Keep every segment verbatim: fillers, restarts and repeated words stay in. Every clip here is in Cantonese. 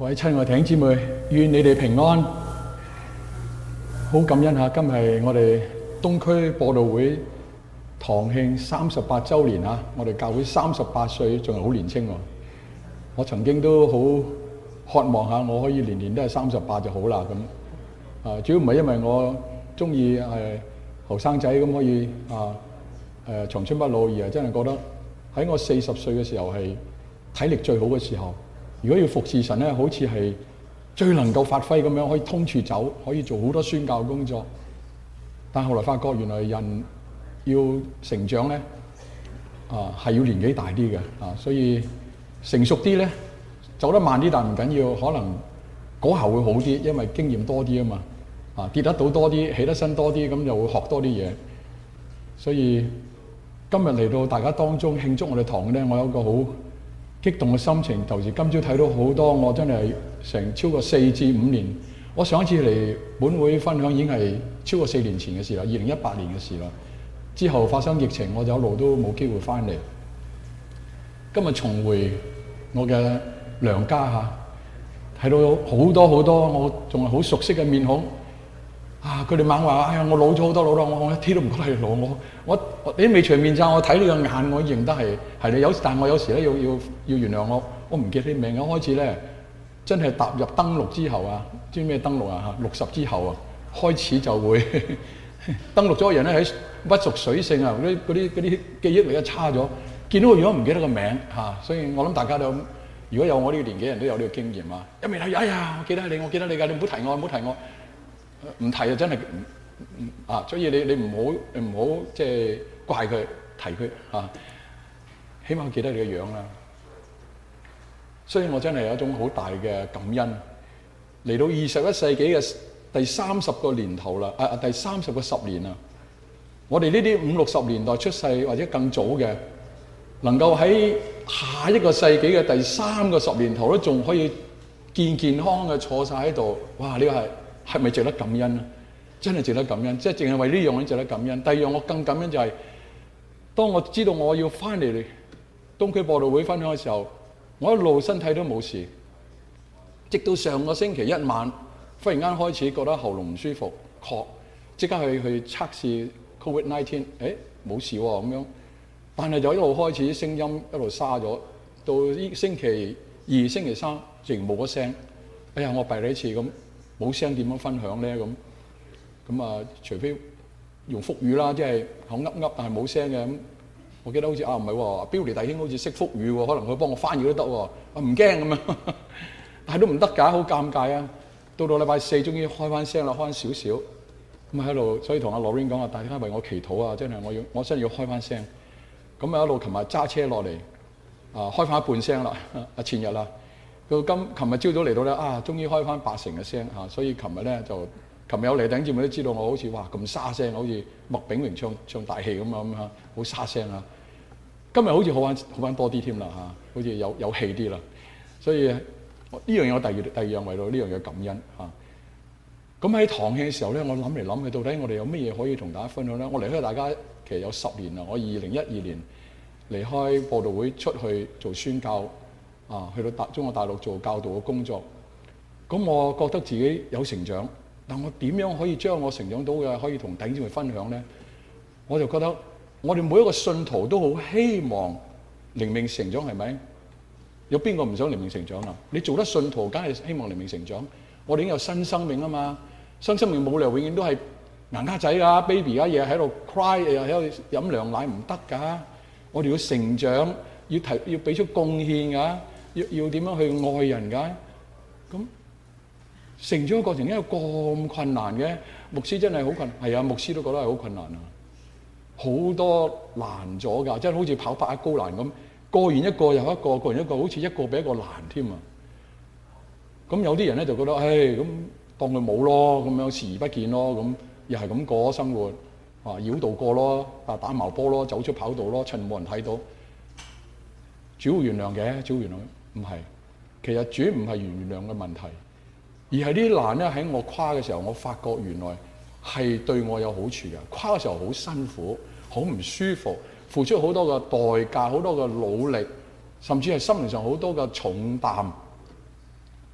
各位親愛弟兄姊妹，願你哋平安。好感恩下，今日我哋東區播道會堂慶三十八週年啊！我哋教會三十八歲，仲係好年青喎。我曾經都好渴望下，我可以年年都係三十八就好啦咁。啊，主要唔係因為我中意誒後生仔咁可以啊誒長春不老，而係真係覺得喺我四十歲嘅時候係體力最好嘅時候。如果要服侍神咧，好似係最能夠發揮咁樣，可以通處走，可以做好多宣教工作。但後來發覺原來人要成長咧，啊係要年紀大啲嘅啊，所以成熟啲咧走得慢啲，但唔緊要，可能嗰後會好啲，因為經驗多啲啊嘛。啊跌得到多啲，起得身多啲，咁就會學多啲嘢。所以今日嚟到大家當中慶祝我哋堂咧，我有一個好激動嘅心情，尤其是今朝睇到好多，我真係成超過四至五年。我上一次嚟本會分享已經係超過四年前嘅事啦，二零一八年嘅事啦。之後發生疫情，我就一路都冇機會翻嚟。今日重回我嘅娘家嚇，睇到好多好多我仲係好熟悉嘅面孔。啊！佢哋猛話：哎呀，我老咗好多老啦！我我一啲都唔覺得係老。我我我你未除面罩，我睇你個眼，我認得係係你。有但係我有時咧要要要原諒我，我唔記得啲名。一開始咧真係踏入登陸之後啊，知咩登陸啊？嚇六十之後啊，開始就會登陸咗嘅人咧喺不熟水性啊，嗰啲嗰啲嗰啲記憶力一差咗，見到佢如果唔記得個名嚇，所以我諗大家都如果有我呢個年紀人都有呢個經驗啊。一未睇，哎呀，我記得你，我記得你㗎，你唔好提我，唔好提我。唔提啊，真係唔啊，所以你你唔好唔好即係怪佢提佢啊，起碼記得你嘅樣啦。所以我真係有一種好大嘅感恩。嚟到二十一世紀嘅第三十個年頭啦，啊第三十個十年啦，我哋呢啲五六十年代出世或者更早嘅，能夠喺下一個世紀嘅第三個十年頭都仲可以健健康嘅坐晒喺度，哇！呢個係〜係咪值得感恩啊？真係值得感恩，即係淨係為呢樣嘢值得感恩。第二樣我更感恩就係、是，當我知道我要翻嚟東區播道會分享嘅時候，我一路身體都冇事，直到上個星期一晚，忽然間開始覺得喉嚨唔舒服，咳，即刻去去測試 Covid 十九，誒冇事喎咁樣，但係就一路開始聲音一路沙咗，到呢星期二、星期三，仍冇咗聲。哎呀，我弊你一次咁。冇聲點樣分享咧？咁咁啊，除非用腹語啦，即係口噏噏，但係冇聲嘅咁。我記得好似啊，唔係喎，標離弟兄好似識腹語喎，可能佢幫我翻譯都得喎。啊唔驚咁樣，但係都唔得㗎，好尷尬啊！到到禮拜四終於開翻聲啦，開翻少少咁喺度，所以同阿 Lorraine 講啊，大家為我祈禱啊，真係我要我真係要開翻聲。咁啊一路琴日揸車落嚟啊，開翻一半聲啦，啊前日啦。到今琴日朝早嚟到咧，啊，終於開翻八成嘅聲嚇，所以琴日咧就琴日有嚟頂節目都知道我好似哇咁沙聲，好似麥炳榮唱唱大戲咁啊咁嚇，好沙聲啊！今日好似好翻好翻多啲添啦嚇，好似有有氣啲啦，所以呢樣嘢我第二第二樣為到呢樣嘢感恩嚇。咁喺堂慶嘅時候咧，我諗嚟諗去，到底我哋有乜嘢可以同大家分享咧？我離開大家其實有十年啦，我二零一二年離開播道會出去做宣教。啊，去到大中國大陸做教導嘅工作，咁我覺得自己有成長，但我點樣可以將我成長到嘅可以同弟兄姊妹分享呢？我就覺得我哋每一個信徒都好希望靈命成長，係咪？有邊個唔想靈命成長啊？你做得信徒，梗係希望靈命成長。我哋已經有新生命啊嘛，新生命冇理由永遠都係硬家仔啊 baby 啊，日日喺度 cry， 日日喺度飲涼奶，唔得㗎。我哋要成長，要提要俾出貢獻㗎。要要點樣去愛人㗎？咁成長嘅過程因為咁困難嘅，牧師真係好困難。係啊，牧師都覺得係好困難啊，好多難咗㗎，即係好似跑百一高欄咁，過完一個又一個，過完一個好似一個比一個難添啊！咁有啲人咧就覺得，唉，咁當佢冇咯，咁樣視而不見咯，咁又係咁過生活啊，繞道過咯，啊打矛波咯，走出跑道咯，趁冇人睇到，主要原諒嘅，主要原諒。唔係，其實主唔係原諒嘅問題，而係呢啲難咧喺我誇嘅時候，我發覺原來係對我有好處嘅。誇嘅時候好辛苦，好唔舒服，付出好多嘅代價，好多嘅努力，甚至係心靈上好多嘅重擔。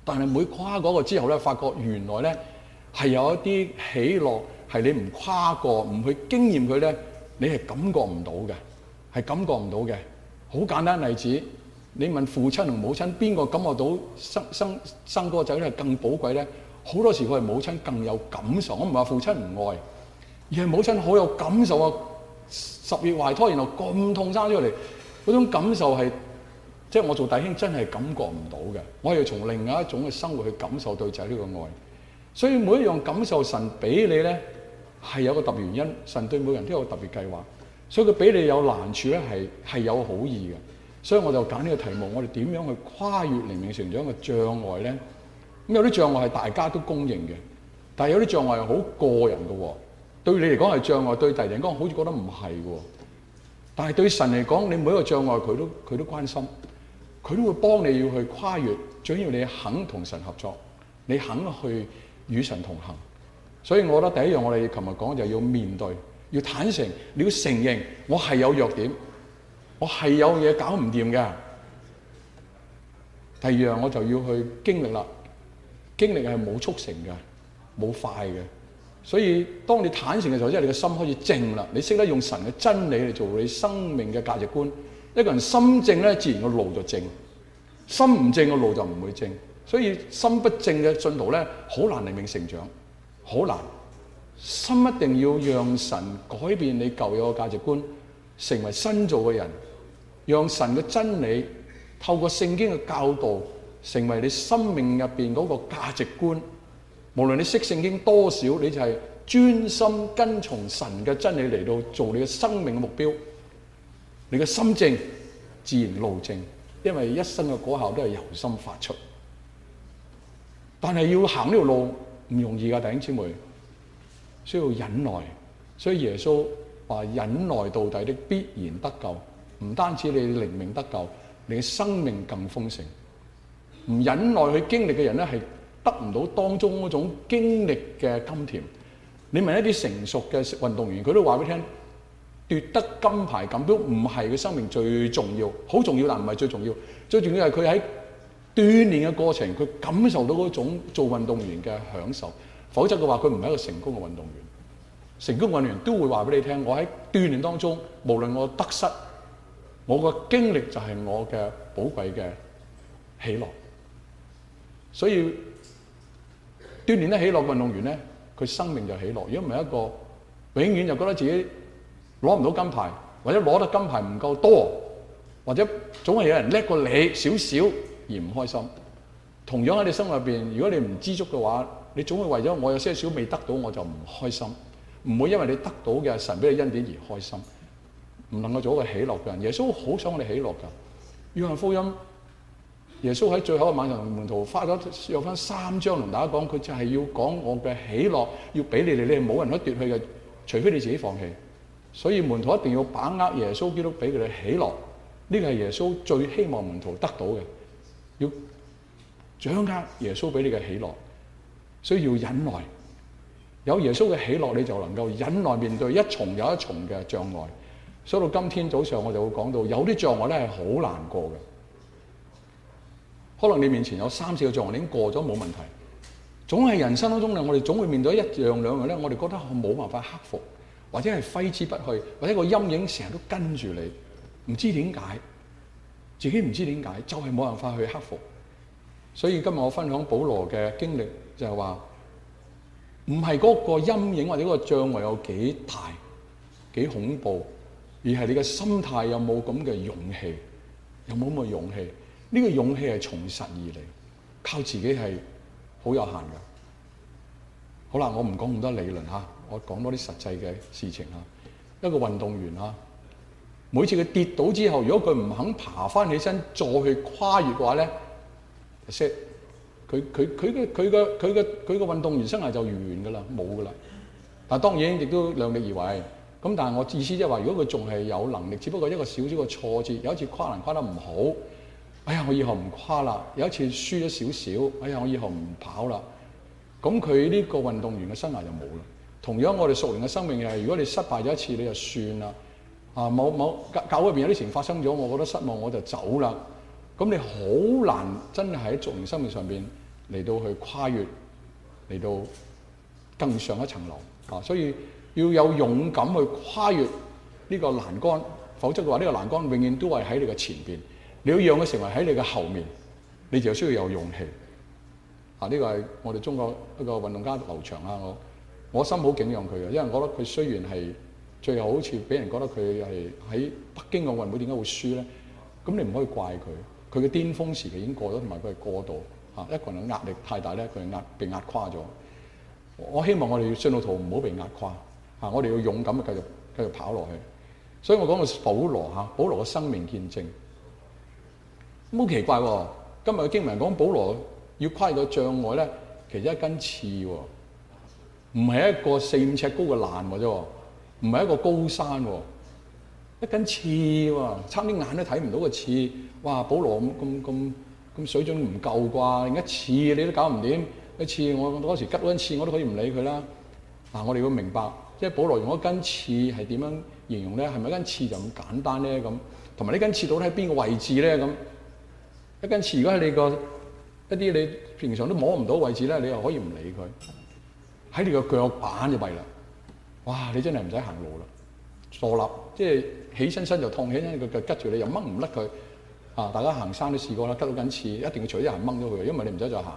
但係每跨過一個之後咧，發覺原來咧係有一啲喜樂係你唔跨過、唔去經驗佢咧，你係感覺唔到嘅，係感覺唔到嘅。好簡單例子，你問父親同母親邊個感覺到生生生嗰個仔咧係更寶貴咧？好多時佢係母親更有感受。我唔係話父親唔愛，而係母親好有感受啊！十月懷胎，然後咁痛生出嚟，嗰種感受係即係我做弟兄真係感覺唔到嘅。我係要從另外一種嘅生活去感受對仔呢個愛。所以每一樣感受神俾你咧係有個特別原因，神對每個人都有個特別計劃。所以佢俾你有難處咧係係有好意嘅。所以我就揀呢個題目，我哋點樣去跨越靈命成長嘅障礙咧？咁有啲障礙係大家都公認嘅，但係有啲障礙係好個人嘅喎。對你嚟講係障礙，對第二人講好似覺得唔係嘅。但係對神嚟講，你每一個障礙佢都佢都關心，佢都會幫你要去跨越。最緊要你肯同神合作，你肯去與神同行。所以我覺得第一樣我哋琴日講就係要面對，要坦誠，你要承認我係有弱點，我係有嘢搞唔掂嘅。第二樣我就要去經歷啦，經歷係冇速成嘅，冇快嘅。所以當你坦誠嘅時候，即係你嘅心開始正啦，你識得用神嘅真理嚟做你生命嘅價值觀。一個人心正咧，自然個路就正；心唔正個路就唔會正。所以心不正嘅進途咧，好難靈命成長，好難。心一定要讓神改變你舊有嘅價值觀，成為新造嘅人，讓神嘅真理透過聖經嘅教導，成為你生命入邊嗰個價值觀。無論你識聖經多少，你就係專心跟從神嘅真理嚟到做你嘅生命嘅目標。你嘅心正，自然路正，因為一生嘅果效都係由心發出。但係要行呢條路唔容易㗎，弟兄姊妹，需要忍耐。所以耶穌話：忍耐到底的必然得救。唔單止你靈命得救，你嘅生命更豐盛。唔忍耐去經歷嘅人咧，係得唔到當中嗰種經歷嘅甘甜。你問一啲成熟嘅運動員，佢都話俾你聽，奪得金牌錦標唔係佢生命最重要，好重要但唔係最重要。最重要係佢喺鍛鍊嘅過程，佢感受到嗰種做運動員嘅享受。否則嘅話，佢唔係一個成功嘅運動員。成功運動員都會話俾你聽，我喺鍛鍊當中，無論我得失，我個經歷就係我嘅寶貴嘅喜樂。所以鍛鍊得喜樂嘅運動員咧，佢生命就喜樂。如果唔係一個永遠就覺得自己攞唔到金牌，或者攞得金牌唔夠多，或者總係有人叻過你少少而唔開心。同樣喺你生活入邊，如果你唔知足嘅話，你總會為咗我有些少未得到我就唔開心，唔會因為你得到嘅神俾你恩典而開心，唔能夠做一個喜樂嘅人。耶穌好想我哋喜樂㗎。約翰福音，耶穌喺最後嘅晚上，門徒花咗有翻三章同大家講，佢就係要講我嘅喜樂，要俾你哋，你係冇人可以奪去嘅，除非你自己放棄。所以門徒一定要把握耶穌基督俾佢哋喜樂，呢個係耶穌最希望門徒得到嘅，要掌握耶穌俾你嘅喜樂，所以要忍耐。有耶穌嘅喜樂，你就能夠忍耐面對一重又一重嘅障礙。所以到今天早上我就會講到，有啲障礙咧係好難過嘅。可能你面前有三四個障礙，你已經過咗冇問題。總係人生當中咧，我哋總會面對一樣兩樣咧，我哋覺得冇辦法克服，或者係揮之不去，或者個陰影成日都跟住你，唔知點解，自己唔知點解，就係冇辦法去克服。所以今日我分享保羅嘅經歷，就係話唔係嗰個陰影或者嗰個障礙有幾大幾恐怖，而係你嘅心態有冇咁嘅勇氣，有冇咁嘅勇氣？呢個勇氣係從神而嚟，靠自己係好有限嘅。好啦，我唔講咁多理論嚇，我講多啲實際嘅事情嚇。一個運動員嚇，每次佢跌倒之後，如果佢唔肯爬翻起身再去跨越嘅話咧，即係佢佢佢嘅佢嘅佢嘅佢嘅運動員生涯就完㗎啦，冇㗎啦。但係當然亦都量力而為。咁但係我意思即係話，如果佢仲係有能力，只不過一個小小嘅挫折，有一次跨欄跨得唔好。哎呀！我以後唔跨啦。有一次輸咗少少，哎呀！我以後唔跑啦。咁佢呢個運動員嘅生涯就冇啦。同樣我哋屬靈嘅生命係，如果你失敗咗一次，你就算啦。啊，某某教會入邊有啲事情發生咗，我覺得失望，我就走啦。咁你好難真係喺屬靈生命上邊嚟到去跨越，嚟到更上一層樓啊！所以要有勇敢去跨越呢個欄杆，否則嘅話，呢個欄杆永遠都係喺你嘅前邊。你要讓佢成為喺你嘅後面，你就需要有勇氣啊！呢個係我哋中國一個運動家劉翔啊，我我心好敬仰佢嘅，因為我覺得佢雖然係最後好似俾人覺得佢係喺北京奧運會點解會輸咧？咁你唔可以怪佢，佢嘅巔峰時期已經過咗，同埋佢係過度嚇，一個人嘅壓力太大咧，佢係壓被壓垮咗。我希望我哋信徒徒唔好被壓垮嚇，我哋要勇敢嘅繼續繼續跑落去。所以我講到保羅嚇，保羅嘅生命見證，好奇怪喎！今日嘅經文講保羅要跨越個障礙咧，其實一根刺喎，唔係一個四五尺高嘅欄喎啫，唔係一個高山喎。一根刺喎，差啲眼都睇唔到個刺。哇！保羅咁咁咁咁水準唔夠啩？連一刺你都搞唔掂，一刺我嗰時吉嗰根刺我都可以唔理佢啦。嗱、啊，我哋要明白，即係保羅用一根刺係點樣形容咧？係咪一根刺就咁簡單咧？咁同埋呢根刺到底喺邊個位置咧？咁一根刺如果喺你個一啲你平常都摸唔到位置咧，你又可以唔理佢。喺你個腳板就弊啦。哇！你真係唔使行路啦，坐立即係。起身身就痛，起身個腳拮住你又掹唔甩佢啊！大家行山都試過啦，拮到緊刺，一定要除啲鞋掹咗佢，因為你唔使再行。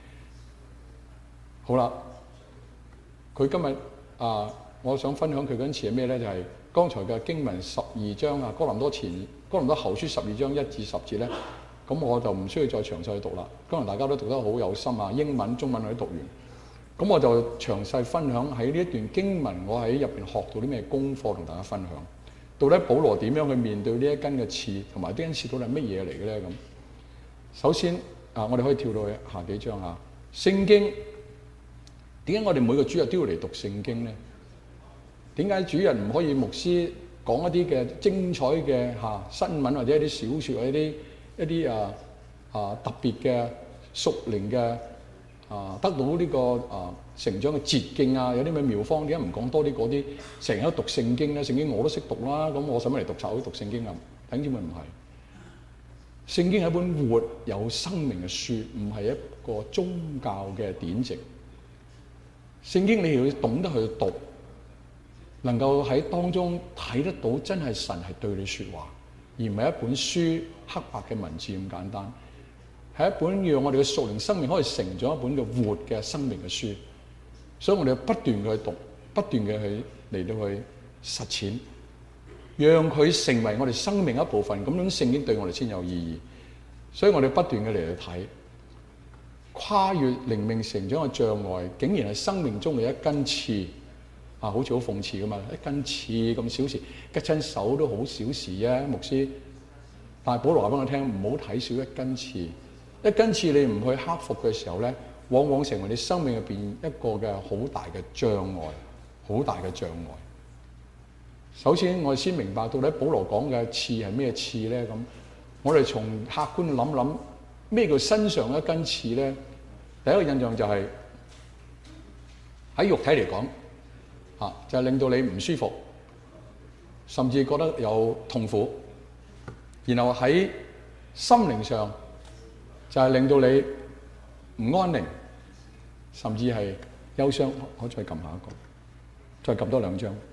好啦，佢今日啊，我想分享佢嗰陣刺係咩咧？就係、是、剛才嘅經文十二章啊，哥林多前、哥林多後書十二章一至十節咧，咁我就唔需要再詳細去讀啦。可能大家都讀得好有心啊，英文、中文我都讀完，咁我就詳細分享喺呢一段經文，我喺入邊學到啲咩功課同大家分享。到底保羅點樣去面對呢一根嘅刺，同埋呢根刺到底係乜嘢嚟嘅咧？咁首先啊，我哋可以跳到去下幾章啊。聖經點解我哋每個主日都要嚟讀聖經咧？點解主日唔可以牧師講一啲嘅精彩嘅嚇、啊、新聞，或者一啲小説，或者一啲一啲啊啊特別嘅屬靈嘅啊得到呢、這個啊成長嘅捷徑啊，有啲咩妙方？點解唔講多啲嗰啲？成日都讀聖經咧，聖經我都識讀啦，咁我使乜嚟讀晒啲讀聖經啊？等知咪唔係？聖經係一本活有生命嘅書，唔係一個宗教嘅典籍。聖經你要懂得去讀，能夠喺當中睇得到真係神係對你説話，而唔係一本書黑白嘅文字咁簡單。係一本讓我哋嘅屬靈生命可以成長一本嘅活嘅生命嘅書。所以我哋要不斷嘅去讀，不斷嘅去嚟到去實踐，讓佢成為我哋生命一部分。咁樣聖經對我哋先有意義。所以我哋不斷嘅嚟去睇，跨越靈命成長嘅障礙，竟然係生命中嘅一根刺啊！好似好諷刺噶嘛，一根刺咁小事，吉親手都好小事啊，牧師。但係保羅話俾我聽，唔好睇少一根刺，一根刺你唔去克服嘅時候咧，往往成為你生命入邊一個嘅好大嘅障礙，好大嘅障礙。首先，我哋先明白到底保羅講嘅刺係咩刺咧？咁我哋從客觀諗諗，咩叫身上一根刺咧？第一個印象就係、是、喺肉體嚟講，嚇就係、是、令到你唔舒服，甚至覺得有痛苦。然後喺心靈上，就係、是、令到你唔安寧，甚至係憂傷。可再撳下一個，再撳多兩張。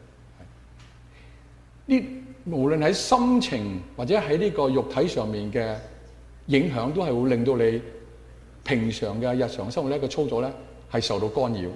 呢無論喺心情或者喺呢個肉體上面嘅影響，都係會令到你平常嘅日常生活呢個操作咧係受到干擾。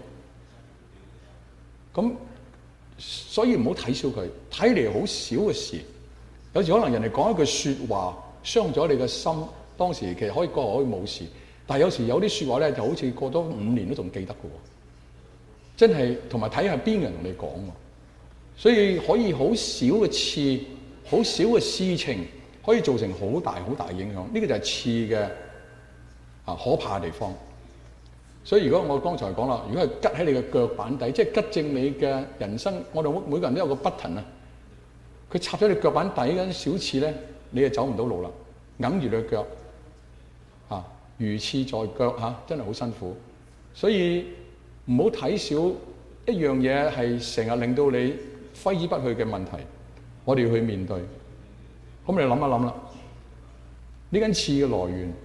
咁所以唔好睇小佢，睇嚟好少嘅事。有時可能人哋講一句説話傷咗你嘅心，當時其實可以過可以冇事。但係有時有啲説話咧，就好似過咗五年都仲記得嘅喎，真係同埋睇下邊個人同你講喎，所以可以好少嘅刺，好少嘅事情可以造成好大好大嘅影響。呢、這個就係刺嘅啊可怕嘅地方。所以如果我剛才講啦，如果係拮喺你嘅腳板底，即係拮正你嘅人生，我哋每個人都有個 button 啊，佢插咗你腳板底嗰啲小刺咧，你就走唔到路啦，揞住你嘅腳。如刺在腳嚇、啊，真係好辛苦。所以唔好睇少一樣嘢係成日令到你揮之不去嘅問題，我哋要去面對。咁你諗一諗啦，呢根刺嘅來源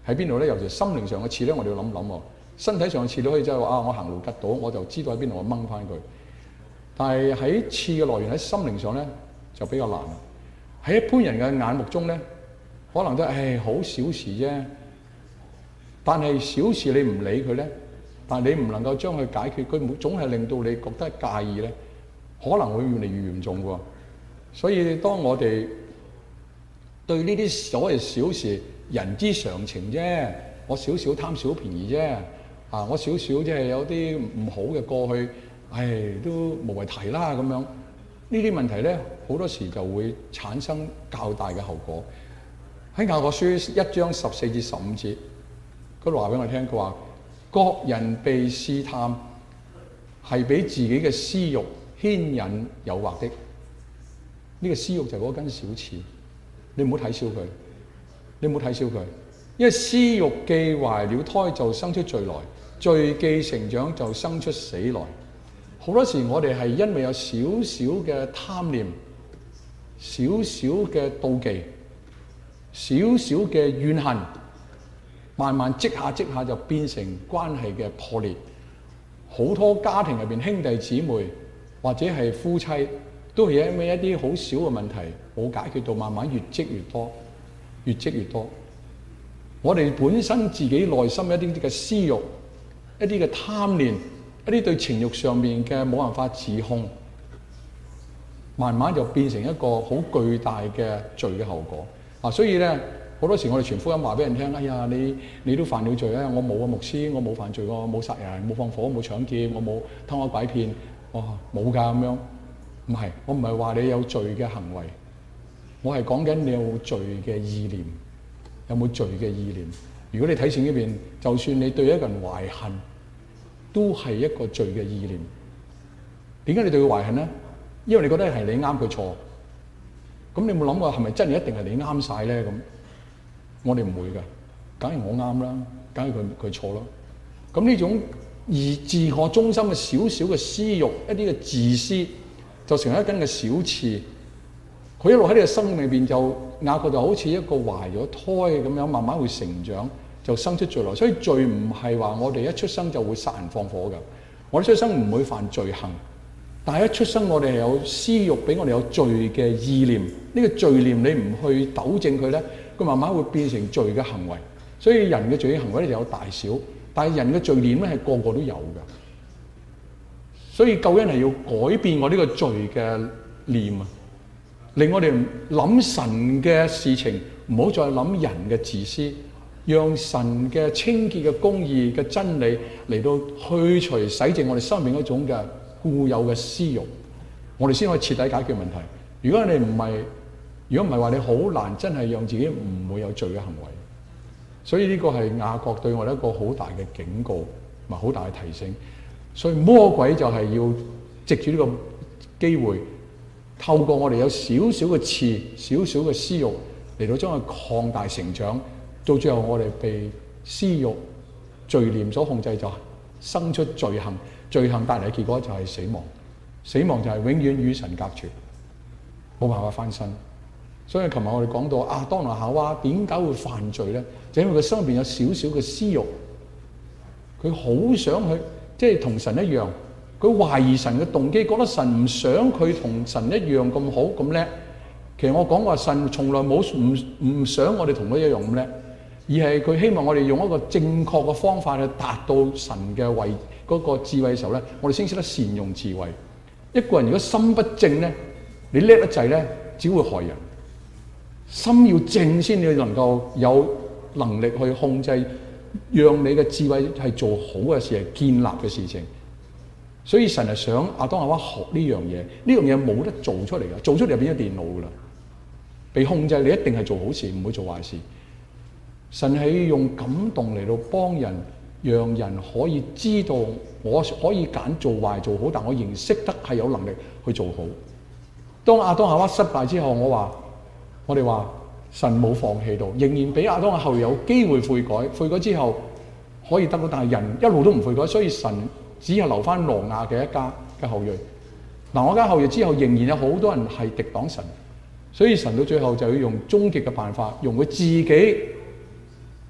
喺邊度咧？尤其心靈上嘅刺咧，我哋要諗諗喎。身體上嘅刺都可以即係話啊，我行路吉到，我就知道喺邊度，我掹翻佢。但係喺刺嘅來源喺心靈上咧，就比較難。喺一般人嘅眼目中咧，可能都係誒好小事啫。但係小事你唔理佢咧，但係你唔能夠將佢解決，佢總係令到你覺得介意咧，可能會越嚟越嚴重喎。所以當我哋對呢啲所謂小事，人之常情啫，我少少貪小便宜啫，啊，我少少即係有啲唔好嘅過去，唉，都無謂提啦咁樣。呢啲問題咧，好多時就會產生較大嘅後果。喺雅各書一章十四至十五節，嗰度話俾我聽，佢話各人被試探，係俾自己嘅私欲牽引誘惑的。呢、這個私欲就係嗰根小刺，你唔好睇小佢，你唔好睇小佢，因為私欲既懷了胎就生出罪來，罪既成長就生出死來。好多時我哋係因為有少少嘅貪念、少少嘅妒忌、少少嘅怨恨，慢慢積下積下就變成關係嘅破裂。好多家庭入邊兄弟姊妹或者係夫妻，都係因為一啲好少嘅問題冇解決到，慢慢越積越多，越積越多。我哋本身自己內心一啲啲嘅私欲、一啲嘅貪念、一啲對情慾上面嘅冇辦法自控，慢慢就變成一個好巨大嘅罪嘅後果。啊，所以咧好多時我哋傳福音話俾人聽，哎呀，你你都犯了罪啊！我冇啊，牧師，我冇犯罪，我冇殺人，冇放火，冇搶劫，我冇偷呃拐騙，哇，冇㗎咁樣。唔係，我唔係話你有罪嘅行為，我係講緊你有罪嘅意念，有冇罪嘅意念？如果你睇聖經呢邊，就算你對一個人懷恨，都係一個罪嘅意念。點解你對佢懷恨咧？因為你覺得係你啱佢錯。咁你有冇諗過係咪真係一定係你啱晒咧？咁我哋唔會㗎，梗係我啱啦，梗係佢佢錯咯。咁呢種以自我中心嘅少少嘅私欲，一啲嘅自私，就成為一根嘅小刺。佢一路喺你嘅生命裏邊，就雅各就好似一個懷咗胎咁樣，慢慢會成長，就生出罪來。所以罪唔係話我哋一出生就會殺人放火㗎，我哋出生唔會犯罪行。但係一出生我哋係有私欲，俾我哋有罪嘅意念。呢個罪念你唔去糾正佢咧，佢慢慢會變成罪嘅行為。所以人嘅罪嘅行為咧就有大小，但係人嘅罪念咧係個個都有㗎。所以救恩係要改變我呢個罪嘅念啊，令我哋諗神嘅事情，唔好再諗人嘅自私，讓神嘅清潔嘅公義嘅真理嚟到去除洗淨我哋生命嗰種嘅固有嘅私欲，我哋先可以徹底解決問題。如果你唔係，如果唔係話你好難真係讓自己唔會有罪嘅行為。所以呢個係雅各對我哋一個好大嘅警告，同埋好大嘅提醒。所以魔鬼就係要藉住呢個機會，透過我哋有少少嘅刺、少少嘅私欲嚟到將佢擴大成長，到最後我哋被私欲、罪念所控制，就生出罪行。罪行帶嚟嘅結果就係死亡，死亡就係永遠與神隔絕，冇辦法翻身。所以琴日我哋講到亞當同夏娃點解會犯罪咧？就因為佢心入邊有少少嘅私欲，佢好想去。即係同神一樣，佢懷疑神嘅動機，覺得神唔想佢同神一樣咁好咁叻。其實我講話神從來冇唔唔想我哋同佢一樣咁叻，而係佢希望我哋用一個正確嘅方法去達到神嘅位嗰個智慧嘅時候咧，我哋先識得善用智慧。一個人如果心不正咧，你叻得滯咧，只會害人。心要正先，你能夠有能力去控制。讓你嘅智慧係做好嘅事，係建立嘅事情。所以神係想亞當夏娃學呢樣嘢，呢樣嘢冇得做出嚟嘅，做出嚟就變咗電腦噶啦。被控制你一定係做好事，唔會做壞事。神係用感動嚟到幫人，讓人可以知道我可以揀做壞做好，但我仍識得係有能力去做好。當亞當夏娃失敗之後，我話我哋話。神冇放棄到，仍然俾亞當嘅後裔有機會悔改，悔改之後可以得到，但係人一路都唔悔改，所以神只係留翻挪亞嘅一家嘅後裔。嗱，我家後裔之後仍然有好多人係敵擋神，所以神到最後就要用終極嘅辦法，用佢自己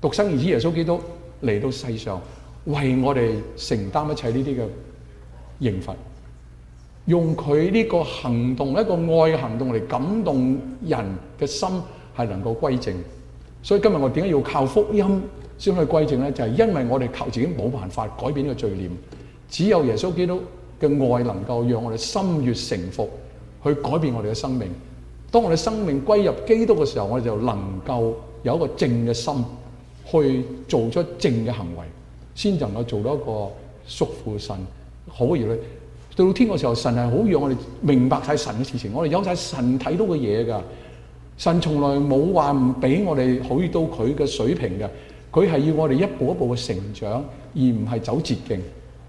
獨生兒子耶穌基督嚟到世上，為我哋承擔一切呢啲嘅刑罰，用佢呢個行動，一個愛嘅行動嚟感動人嘅心，係能夠歸正。所以今日我點解要靠福音先可以歸正呢？就係因為我哋靠自己冇辦法改變呢個罪念，只有耶穌基督嘅愛能夠讓我哋心悅誠服，去改變我哋嘅生命。當我哋生命歸入基督嘅時候，我哋就能夠有一個正嘅心，去做出正嘅行為，先能夠做到一個屬乎神好嘅兒女。到到天國嘅時候，神係好讓我哋明白晒神嘅事情，我哋有晒神睇到嘅嘢㗎。神從來冇話唔俾我哋去到佢嘅水平嘅，佢係要我哋一步一步嘅成長，而唔係走捷徑。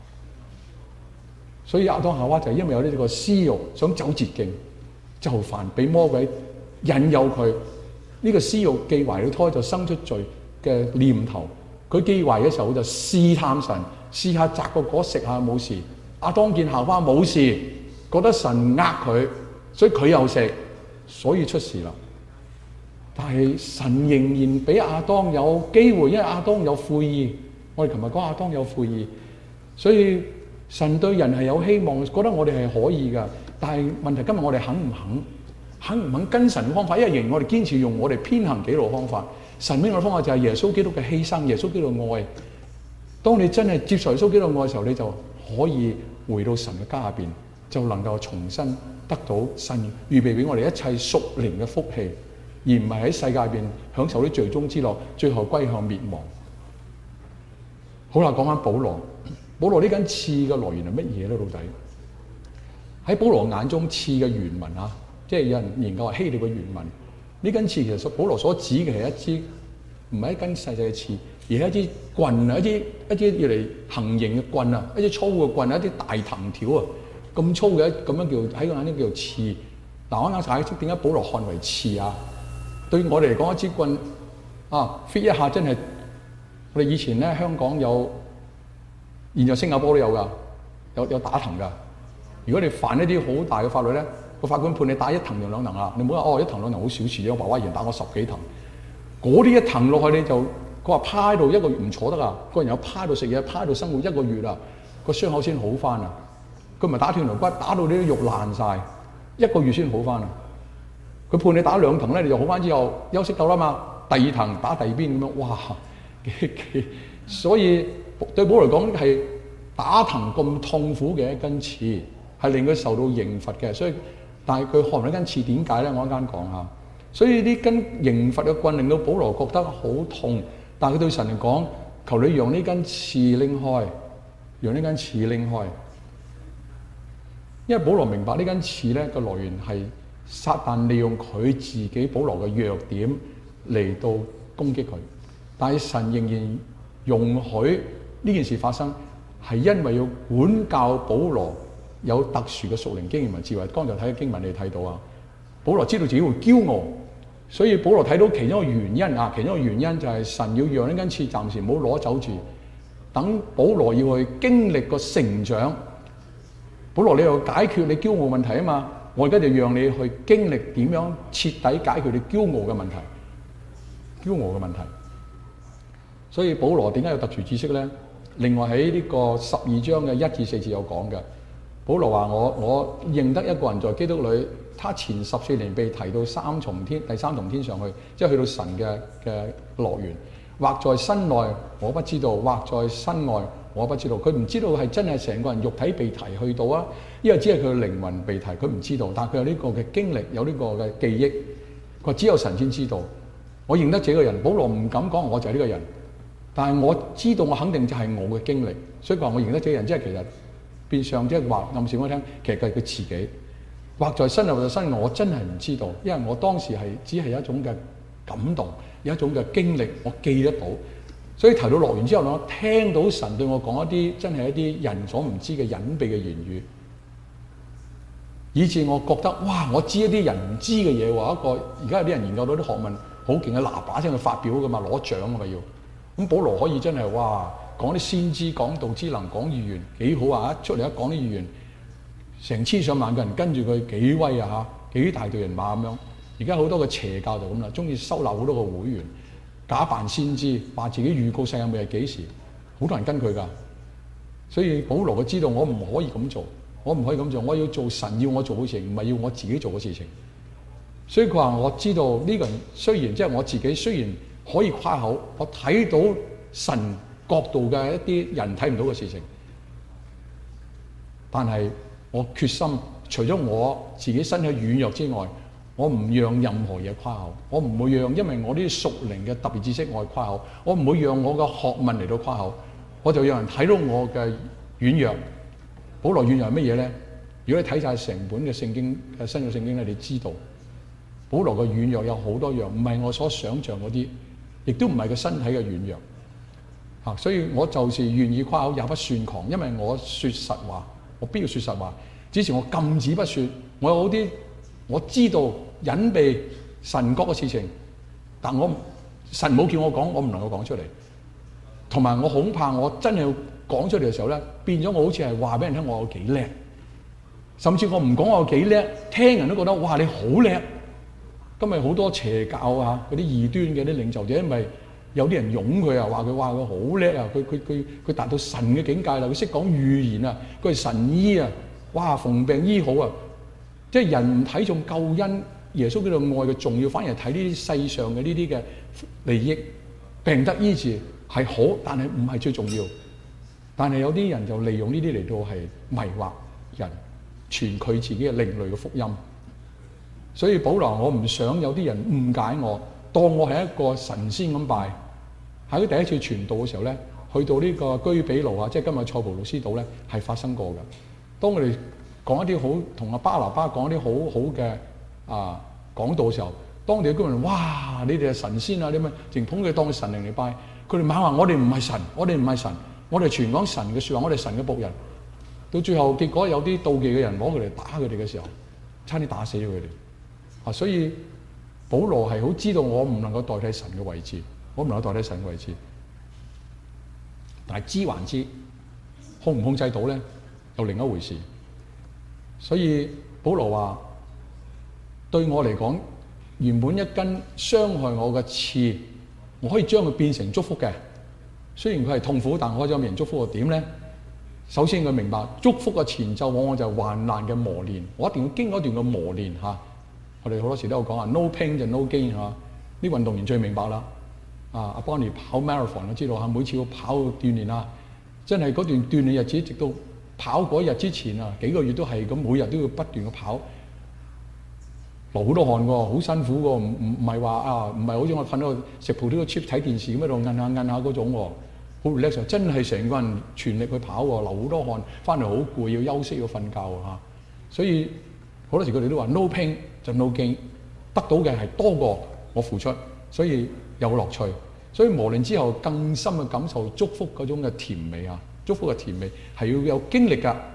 所以亞當夏娃就係因為有呢個私慾，想走捷徑，就犯俾魔鬼引誘佢。呢、這個私慾既懷了胎，就生出罪嘅念頭。佢既懷嘅時候就試探神，試下摘個果食下冇事。亞當見夏娃冇事，覺得神呃佢，所以佢又食，所以出事啦。但係神仍然俾亞當有機會，因為亞當有悔意。我哋琴日講亞當有悔意，所以神對人係有希望，覺得我哋係可以㗎。但係問題今日我哋肯唔肯，肯唔肯跟神嘅方法？因為仍然我哋堅持用我哋偏行己路嘅方法。神俾我嘅方法就係耶穌基督嘅犧牲，耶穌基督嘅愛。當你真係接受耶穌基督嘅愛嘅時候，你就可以回到神嘅家入邊，就能夠重新得到神預備俾我哋一切屬靈嘅福氣。而唔係喺世界入邊享受啲罪中之樂，最後歸向滅亡。好啦，講翻保羅，保羅呢根刺嘅來源係乜嘢咧？到底喺保羅眼中，刺嘅原文啊，即係有人研究話希臘嘅原文，呢根刺其實保羅所指嘅係一支唔係一根細細嘅刺，而係一支棍啊，一支一支要嚟行刑嘅棍啊，一支粗嘅棍啊，一啲大藤條啊，咁粗嘅咁樣叫喺個眼中叫做刺。嗱，我啱啱解釋點解保羅看為刺啊？對我哋嚟講，一支棍啊 fit 一下真係，我哋以前咧香港有，現在新加坡都有㗎，有有打藤㗎。如果你犯一啲好大嘅法律咧，個法官判你打一藤定兩藤啊，你唔好話哦一藤兩藤好小事啫，我爸爸以前打我十幾藤，嗰啲一藤落去你就佢話趴喺度一個月唔坐得啊，個人有趴喺度食嘢，趴喺度生活一個月啊，個傷口先好翻啊。佢唔係打斷條骨，打到你啲肉爛晒，一個月先好翻啊。佢判你打兩藤咧，你就好翻之後休息到啦嘛。第二藤打第二邊咁樣，哇！所以對保羅嚟講係打藤咁痛苦嘅一根刺，係令佢受到刑罰嘅。所以，但係佢看唔到根刺點解咧？我一陣講下。所以呢根刑罰嘅棍令到保羅覺得好痛，但係佢對神嚟講，求你讓呢根刺拎開，讓呢根刺拎開。因為保羅明白呢根刺咧個來源係撒旦利用佢自己保羅嘅弱點嚟到攻擊佢，但係神仍然容許呢件事發生，係因為要管教保羅有特殊嘅屬靈經驗同智慧。剛才睇嘅經文你睇到啊，保羅知道自己會驕傲，所以保羅睇到其中一個原因啊，其中一個原因就係神要讓呢根刺暫時唔好攞走住，等保羅要去經歷個成長。保羅你又解決你驕傲問題啊嘛，我而家就讓你去經歷點樣徹底解決你驕傲嘅問題，驕傲嘅問題。所以保羅點解有特殊知識咧？另外喺呢個十二章嘅一至四節有講嘅，保羅話我我認得一個人在基督裏，他前十四年被提到三重天，第三重天上去，即係去到神嘅嘅樂園，或在身內我不知道，或在身外我不知道。佢唔知道係真係成個人肉體被提去到啊，因為只係佢嘅靈魂被提，佢唔知道。但係佢有呢個嘅經歷，有呢個嘅記憶。佢話只有神先知道。我認得這個人，保羅唔敢講我就係呢個人，但係我知道我肯定就係我嘅經歷。所以佢話我認得這個人，即係其實變相即係話暗示我聽，其實係佢自己。或在身內或在身外，我真係唔知道，因為我當時係只係一種嘅感動，有一種嘅經歷，我記得到。所以提到樂園之後，我聽到神對我講一啲真係一啲人所唔知嘅隱秘嘅言語，以致我覺得哇！我知一啲人唔知嘅嘢喎。一個而家有啲人研究到啲學問好勁嘅，嗱把聲去發表㗎嘛，攞獎㗎嘛要。咁保羅可以真係哇講啲先知，講道之能，講預言幾好啊！一出嚟一講啲預言，成千上萬個人跟住佢，幾威啊嚇，幾大隊人馬咁樣。而家好多個邪教就咁啦，中意收納好多個會員， 假扮先知，話自己預告世界末日幾時，好多人跟佢㗎。所以保羅佢知道我唔可以咁做，我唔可以咁做，我要做神要我做嘅事情，唔係要我自己做嘅事情。所以佢話我知道呢個人雖然即係、就是、我自己雖然可以誇口，我睇到神角度嘅一啲人睇唔到嘅事情，但係我決心除咗我自己身體軟弱之外，我唔讓任何嘢誇口，我唔會讓因為我呢啲屬靈嘅特別知識我去誇口，我唔會讓我嘅學問嚟到誇口，我就讓人睇到我嘅軟弱。保羅軟弱係乜嘢咧？如果你睇晒成本嘅聖經嘅新約聖經咧，你知道保羅嘅軟弱有好多樣，唔係我所想象嗰啲，亦都唔係佢身體嘅軟弱嚇。所以我就是願意誇口，也不算狂，因為我說實話，我必要說實話。之前我禁止不說，我有好啲我知道隱秘神國嘅事情，但我神冇叫我講，我唔能夠講出嚟。同埋我恐怕我真係要講出嚟嘅時候咧，變咗我好似係話俾人聽我有幾叻，甚至我唔講我有幾叻，聽人都覺得哇你好叻。今日好多邪教啊，嗰啲異端嘅啲領袖者，因為有啲人擁佢啊，話佢話佢好叻啊，佢佢佢佢達到神嘅境界啦，佢識講預言啊，佢係神醫啊，哇逢病醫好啊。即係人唔睇重救恩，耶穌基督愛嘅重要，反而睇呢啲世上嘅呢啲嘅利益，病得醫治係好，但係唔係最重要。但係有啲人就利用呢啲嚟到係迷惑人，傳佢自己嘅另類嘅福音。所以保羅，我唔想有啲人誤解我，當我係一個神仙咁拜。喺第一次傳道嘅時候咧，去到呢個居比路啊，即係今日塞浦路斯島咧，係發生過嘅。當我哋講一啲好同阿巴拿巴講一啲好好嘅啊講道嘅時候，當地嘅居民哇，你哋係神仙啊，你咪淨捧佢當神靈嚟拜。佢哋猛話我哋唔係神，我哋唔係神，我哋傳講神嘅説話，我哋神嘅僕人。到最後結果有啲妒忌嘅人攞佢嚟打佢哋嘅時候，差啲打死咗佢哋。啊，所以保羅係好知道我唔能夠代替神嘅位置，我唔能夠代替神嘅位置。但係知還知，控唔控制到咧，又另一回事。所以保羅話：對我嚟講，原本一根傷害我嘅刺，我可以將佢變成祝福嘅。雖然佢係痛苦，但我可以將佢變成祝福。點咧？首先佢明白祝福嘅前奏往往就係患難嘅磨練，我一定要經過一段嘅磨練嚇。我哋好多時都有講啊 ，no pain 就 no gain 嚇。啲運動員最明白啦。啊，阿 Bonnie 跑 marathon 我知道嚇，每次要跑鍛鍊啊，真係嗰段鍛鍊日子，直到跑嗰日之前啊，幾個月都係咁，每日都要不斷嘅跑，流好多汗喎，好辛苦喎，唔唔唔係話啊，唔係好似我瞓喺度食葡萄 chip 睇電視咁喺度摁下摁下嗰種喎，好 relax，真係成個人全力去跑喎，流好多汗，翻嚟好攰，要休息要瞓覺嚇。所以好多時佢哋都話 no pain 就 no gain， 得到嘅係多過我付出，所以有樂趣。所以磨練之後更深嘅感受祝福嗰種嘅甜美啊，祝福嘅甜美係要有經歷㗎。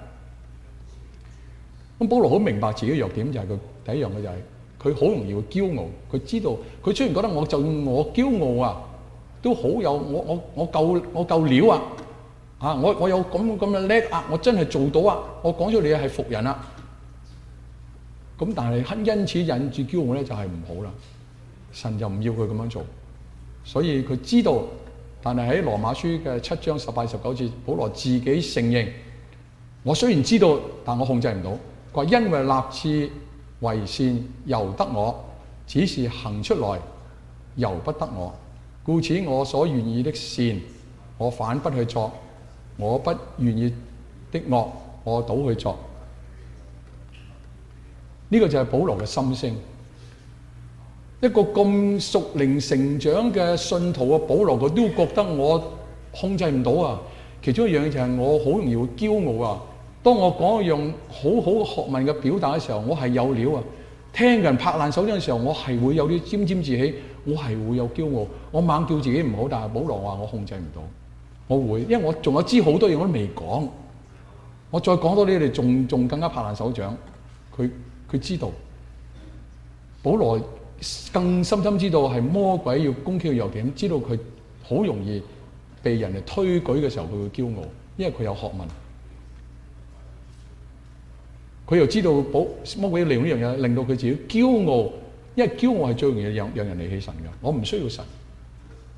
咁保羅好明白自己嘅弱點，就係佢第一樣嘅就係佢好容易會驕傲。佢知道佢雖然覺得我就算我驕傲啊，都好有我我我夠我夠料啊，啊我我有咁咁嘅叻啊，我真係做到啊，我講出嚟係服人啊。咁但係因此引住驕傲咧，就係唔好啦。神就唔要佢咁樣做。所以佢知道，但係喺羅馬書嘅七章十八十九節，保羅自己承認：我雖然知道，但我控制唔到。佢話因為立志為善由得我，只是行出來由不得我。故此我所願意的善，我反不去做；我不願意的惡，我倒去做。呢、這個就係保羅嘅心聲。一個咁屬靈成長嘅信徒啊，保羅佢都覺得我控制唔到啊。其中一樣嘢就係我好容易會驕傲啊。當我講一樣好好學問嘅表達嘅時候，我係有料啊。聽人拍爛手掌嘅時候，我係會有啲沾沾自喜，我係會有驕傲。我猛叫自己唔好，但係保羅話我控制唔到，我會，因為我仲有知好多嘢我都未講。我再講多啲，你哋仲仲更加拍爛手掌。佢佢知道保羅。更深深知道係魔鬼要攻擊佢弱點，知道佢好容易被人哋推舉嘅時候，佢會驕傲，因為佢有學問。佢又知道保魔鬼利用呢樣嘢，令到佢自己驕傲，因為驕傲係最容易讓讓人離棄神嘅。我唔需要神，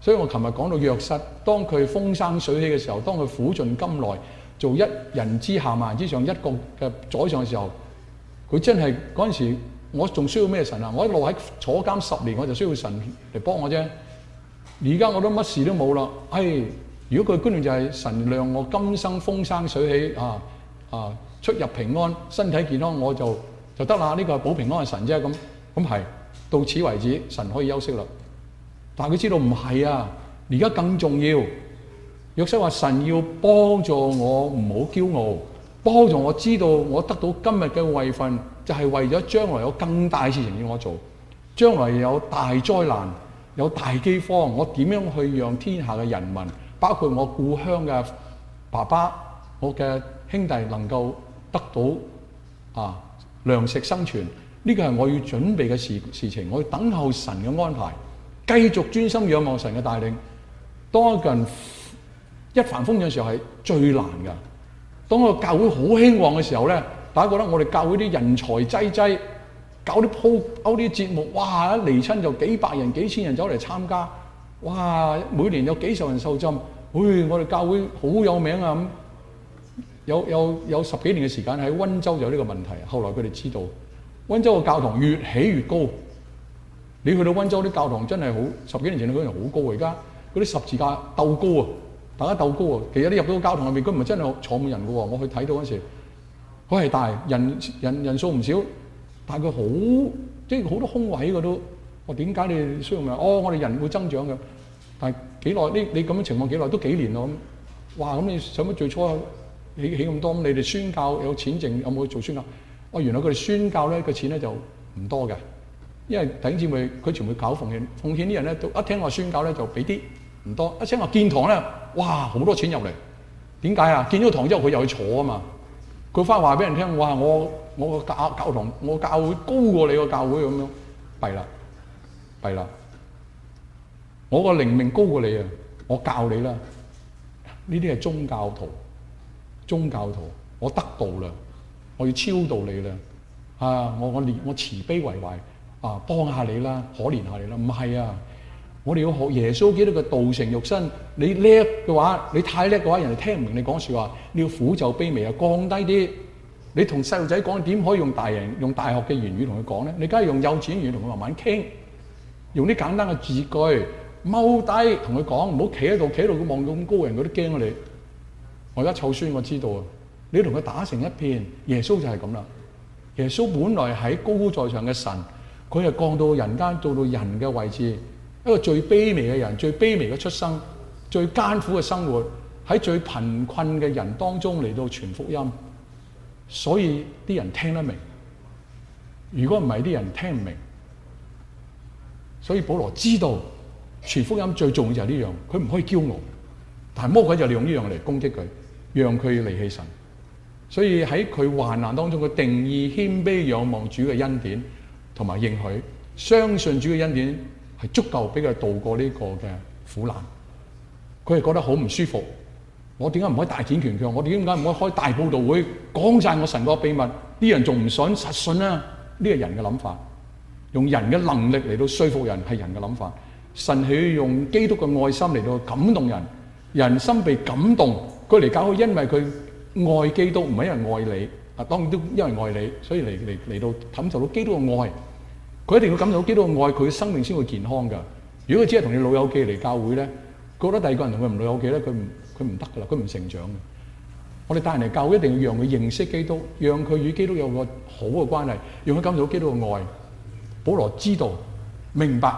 所以我琴日講到約瑟，當佢風生水起嘅時候，當佢苦盡甘來，做一人之下萬人之上一個嘅宰相嘅時候，佢真係嗰陣時，我仲需要咩神啊？我一路喺坐監十年，我就需要神嚟幫我啫。而家我都乜事都冇啦。唉，如果佢觀念就係神讓我今生風生水起啊啊，出入平安，身體健康，我就就得啦。呢個係保平安嘅神啫。咁咁係到此為止，神可以休息啦。但係佢知道唔係啊，而家更重要。約瑟話：神要幫助我唔好驕傲，幫助我知道我得到今日嘅位份，就係為咗將來有更大事情要我做。將來有大災難，有大饑荒，我點樣去讓天下嘅人民，包括我故鄉嘅爸爸、我嘅兄弟，能夠得到啊糧食生存？呢個係我要準備嘅事事情，我要等候神嘅安排。繼續專心仰望神嘅帶領。當一個人一帆風順嘅時候係最難㗎。當個教會好興旺嘅時候咧，大家覺得我哋教會啲人才濟濟，搞啲鋪搞啲節目，哇！一嚟親就幾百人、幾千人走嚟參加，哇！每年有幾十人受浸，喂！我哋教會好有名啊咁。有有有十幾年嘅時間喺溫州就有呢個問題，後來佢哋知道溫州嘅教堂越起越高。你去到溫州啲教堂真係好，十幾年前嗰啲人好高，而家嗰啲十字架鬥高啊，大家鬥高啊。其實你入到教堂入面，佢唔係真係坐滿人嘅喎。我去睇到嗰時，佢係大人人人數唔少，但係佢好即係好多空位嘅都。我點解你需要咪？哦，我哋人會增長嘅，但係幾耐？呢你咁樣情況幾耐？都幾年咯咁。哇！咁你使乜最初起起咁多？咁你哋宣教有錢剩有冇去做宣教？哦，原來佢哋宣教咧個錢咧就唔多嘅。因為弟兄姊妹佢全部搞奉獻，奉獻啲人咧，一聽話宣教咧就俾啲唔多，一聽話建堂咧，哇好多錢入嚟。點解啊？建咗堂之後佢又去坐啊嘛。佢翻話俾人聽，哇我我個教教堂我教會高過你個教會咁樣，弊啦弊啦。我個靈命高過你啊，我教你啦。呢啲係宗教徒，宗教徒，我得道啦，我要超度你啦。啊，我我我慈悲為懷。啊，幫下你啦，可憐下你啦，唔係啊！我哋要學耶穌基督嘅道成肉身。你叻嘅話，你太叻嘅話，人哋聽唔明你講説話。你要苦就卑微啊，降低啲。你同細路仔講點可以用大人用大學嘅言語同佢講咧？你梗係用幼稚園語同佢慢慢傾，用啲簡單嘅字句，踎低同佢講，唔好企喺度，企喺度佢望到咁高人，佢都驚啊你。我而家湊孫，我知道啊。你同佢打成一片，耶穌就係咁啦。耶穌本來喺高高在上嘅神。佢係降到人間，做到人嘅位置，一個最卑微嘅人，最卑微嘅出生，最艱苦嘅生活，喺最貧困嘅人當中嚟到傳福音，所以啲人聽得明。如果唔係，啲人聽唔明。所以保羅知道傳福音最重要就係呢樣，佢唔可以驕傲，但係魔鬼就利用呢樣嚟攻擊佢，讓佢離棄神。所以喺佢患難當中，佢定義謙卑仰望主嘅恩典。同埋應許，相信主嘅恩典係足夠俾佢渡過呢個嘅苦難。佢係覺得好唔舒服。我點解唔可以大展拳腳？我點解唔可以開大佈道會講晒我神個秘密？啲人仲唔信？實信啊！呢個人嘅諗法，用人嘅能力嚟到說服人係人嘅諗法。神係要用基督嘅愛心嚟到感動人，人心被感動。佢嚟教會，因為佢愛基督，唔係因為愛你。啊，當然都因為愛你，所以嚟嚟嚟到感受到基督嘅愛。佢一定要感受到基督嘅愛，佢嘅生命先會健康㗎。如果佢只係同你老友記嚟教會咧，覺得第二個人同佢唔老友記咧，佢唔佢唔得㗎啦，佢唔成長嘅。我哋帶人嚟教會，一定要讓佢認識基督，讓佢與基督有個好嘅關係，讓佢感受到基督嘅愛。保羅知道明白，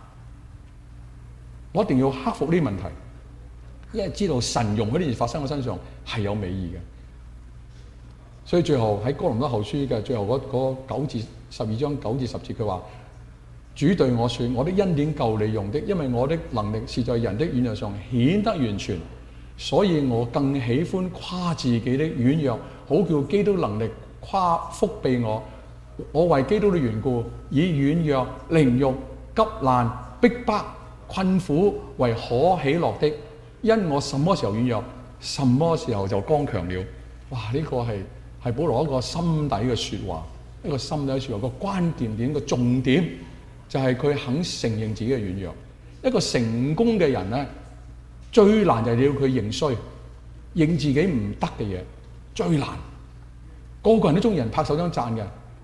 我一定要克服呢啲問題，因為知道神容嗰啲事發生喺身上係有美意嘅。所以最後喺哥林多後書嘅最後嗰嗰九至十二章九至十節，佢話：主對我說，我的恩典夠你用的，因為我的能力是在人的軟弱上顯得完全，所以我更喜歡誇自己的軟弱，好叫基督能力誇覆庇我。我為基督的緣故，以軟弱、凌辱、急難、逼迫、困苦為可喜樂的，因我什麼時候軟弱，什麼時候就剛強了。哇！呢、這個係係保羅一個心底嘅説話，一個心底嘅説話，個關鍵點、個重點就係佢肯承認自己嘅軟弱。 一個成功嘅人咧，最難就係你要佢認衰，認自己唔得嘅嘢，最難。個個人都中意人拍手掌讚嘅，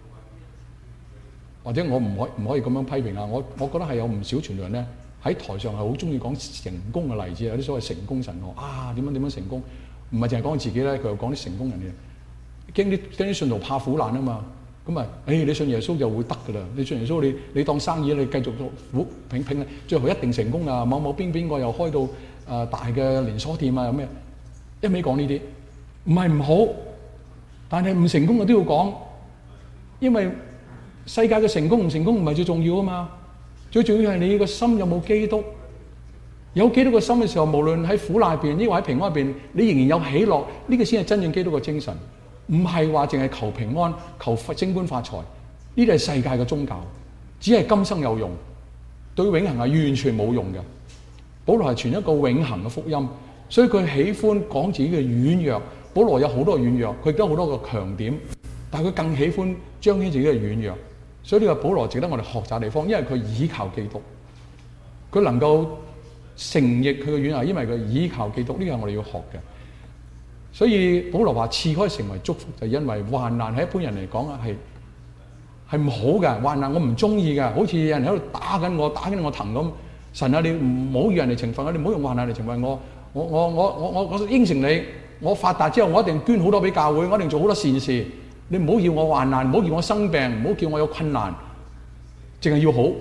或者我唔可唔可以咁樣批評啊？我我覺得係有唔少傳道人咧喺台上係好中意講成功嘅例子，有啲所謂成功神學啊，點樣點樣成功，唔係淨係講自己咧，佢又講啲成功人嘅，驚啲驚啲信徒怕苦難啊嘛。咁啊，誒、哎、你信耶穌就會得㗎啦！你信耶穌，你你當生意，你繼續苦拼拼咧，最後一定成功啊！某某邊邊個又開到誒、呃、大嘅連鎖店啊，有咩？一味講呢啲，唔係唔好，但係唔成功嘅都要講，因為世界嘅成功唔成功唔係最重要啊嘛，最重要係你個心有冇基督，有基督嘅心嘅時候，無論喺苦難入邊，抑或喺平安入邊，你仍然有喜樂，呢、這個先係真正基督嘅精神。唔係話淨係求平安、求升官發財，呢啲係世界嘅宗教，只係今生有用，對永恆係完全冇用嘅。保羅係傳一個永恆嘅福音，所以佢喜歡講自己嘅軟弱。保羅有好多軟弱，佢亦都好多個強點，但係佢更喜歡彰顯自己嘅軟弱。所以呢個保羅值得我哋學習嘅地方，因為佢倚靠基督，佢能夠承認佢嘅軟弱，因為佢倚靠基督，呢個係我哋要學嘅。所以保羅話賜開成為祝福，就係因為患難喺一般人嚟講啊，係係唔好嘅。患難我唔中意嘅，好似有人喺度打緊我，打緊我頭咁。神啊，你唔好讓人嚟懲罰我，你唔好用患難嚟懲罰我。我我我我我我應承你，我發達之後我一定捐好多俾教會，我一定做好多善事。你唔好要我患難，唔好叫我生病，唔好叫我有困難，淨係要好。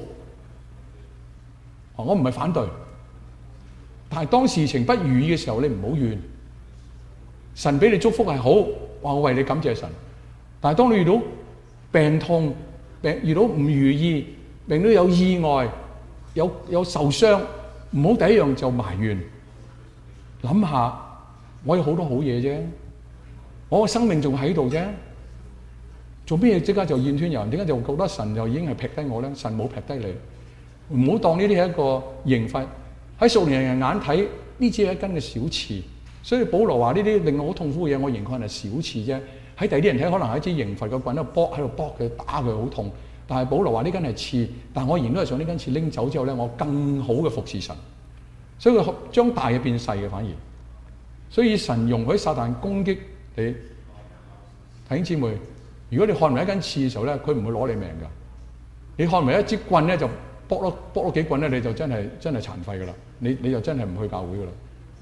我唔係反對，但係當事情不如意嘅時候，你唔好怨。神俾你祝福係好，話我為你感謝神。但係當你遇到病痛、病遇到唔如意、病到有意外、有有受傷，唔好第一樣就埋怨。諗下，我有好多好嘢啫，我個生命仲喺度啫，做咩即刻就怨天尤人？點解就覺得神就已經係劈低我咧？神冇劈低你，唔好當呢啲係一個刑罰。喺屬靈人眼睇，呢只係一根嘅小刺。所以保羅話呢啲令我好痛苦嘅嘢，我認佢係小刺啫。喺第二啲人睇，可能係一支刑罰嘅棍喺度搏，喺度搏佢，打佢好痛。但係保羅話呢根係刺，但係我仍然都係想呢根刺拎走之後咧，我更好嘅服侍神。所以佢將大嘅變細嘅反而。所以神容許撒旦攻擊你，弟兄姊妹，如果你看為一根刺嘅時候咧，佢唔會攞你命㗎。你看為一支棍咧，就搏多搏多幾棍咧，你就真係真係殘廢㗎啦。你你就真係唔去教會㗎啦。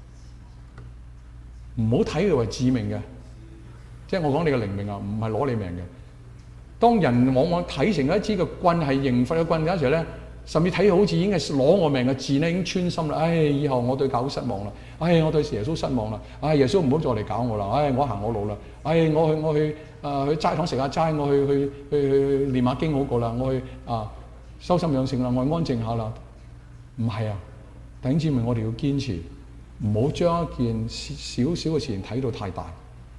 唔好睇佢為致命嘅，即係我講你嘅靈命啊，唔係攞你命嘅。當人往往睇成一支嘅棍係刑罰嘅棍嘅時候咧，甚至睇好似已經係攞我命嘅箭咧，已經穿心啦。唉，以後我對教會失望啦。唉，我對耶穌失望啦。唉，耶穌唔好再嚟搞我啦。唉，我行我路啦。唉，我去我去啊、呃、去齋堂食下齋，我去去去去念下經好過啦。我去啊修心養性啦，我去安靜下啦。唔係啊，弟兄姊妹，我哋要堅持。唔好將一件少少嘅事情睇到太大，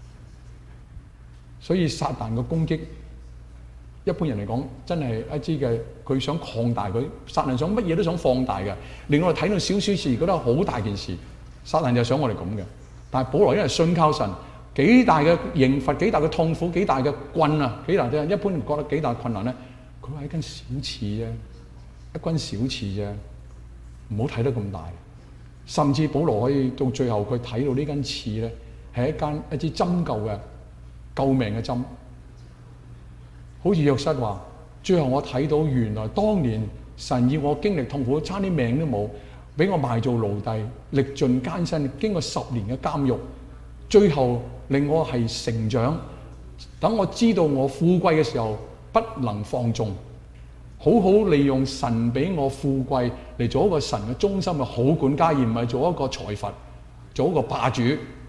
所以撒旦嘅攻擊，一般人嚟講真係一支嘅，佢想擴大佢，撒旦想乜嘢都想放大嘅，令我哋睇到少少事覺得好大件事。撒旦就想我哋咁嘅，但係保羅因為信靠神，幾大嘅刑罰、幾大嘅痛苦、幾大嘅棍啊，幾大啫，一般人覺得幾大困難咧，佢話一根小刺啫，一根小刺啫，唔好睇得咁大。甚至保羅可以到最後，佢睇到呢根刺咧，係一間一支針灸嘅救命嘅針。好似約瑟話：最後我睇到原來當年神要我經歷痛苦，差啲命都冇，俾我賣做奴隸，歷盡艱辛，經過十年嘅監獄，最後令我係成長。等我知道我富貴嘅時候，不能放縱。好好利用神俾我富貴嚟做一個神嘅忠心嘅好管家，而唔係做一個財閥，做一個霸主。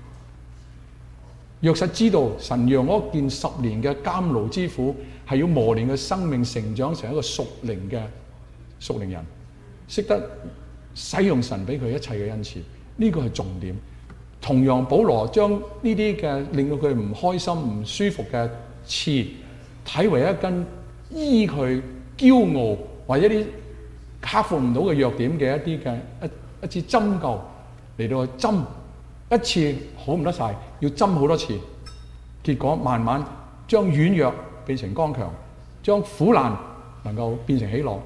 約瑟知道神讓我見十年嘅監牢之苦，係要磨練嘅生命成長成一個屬靈嘅屬靈人，識得使用神俾佢一切嘅恩賜，呢個係重點。同樣保羅將呢啲嘅令到佢唔開心唔舒服嘅刺睇為一根醫佢驕傲或者啲克服唔到嘅弱點嘅一啲嘅一一支針灸嚟到去針一次好唔得晒，要針好多次，結果慢慢將軟弱變成剛強，將苦難能夠變成喜樂，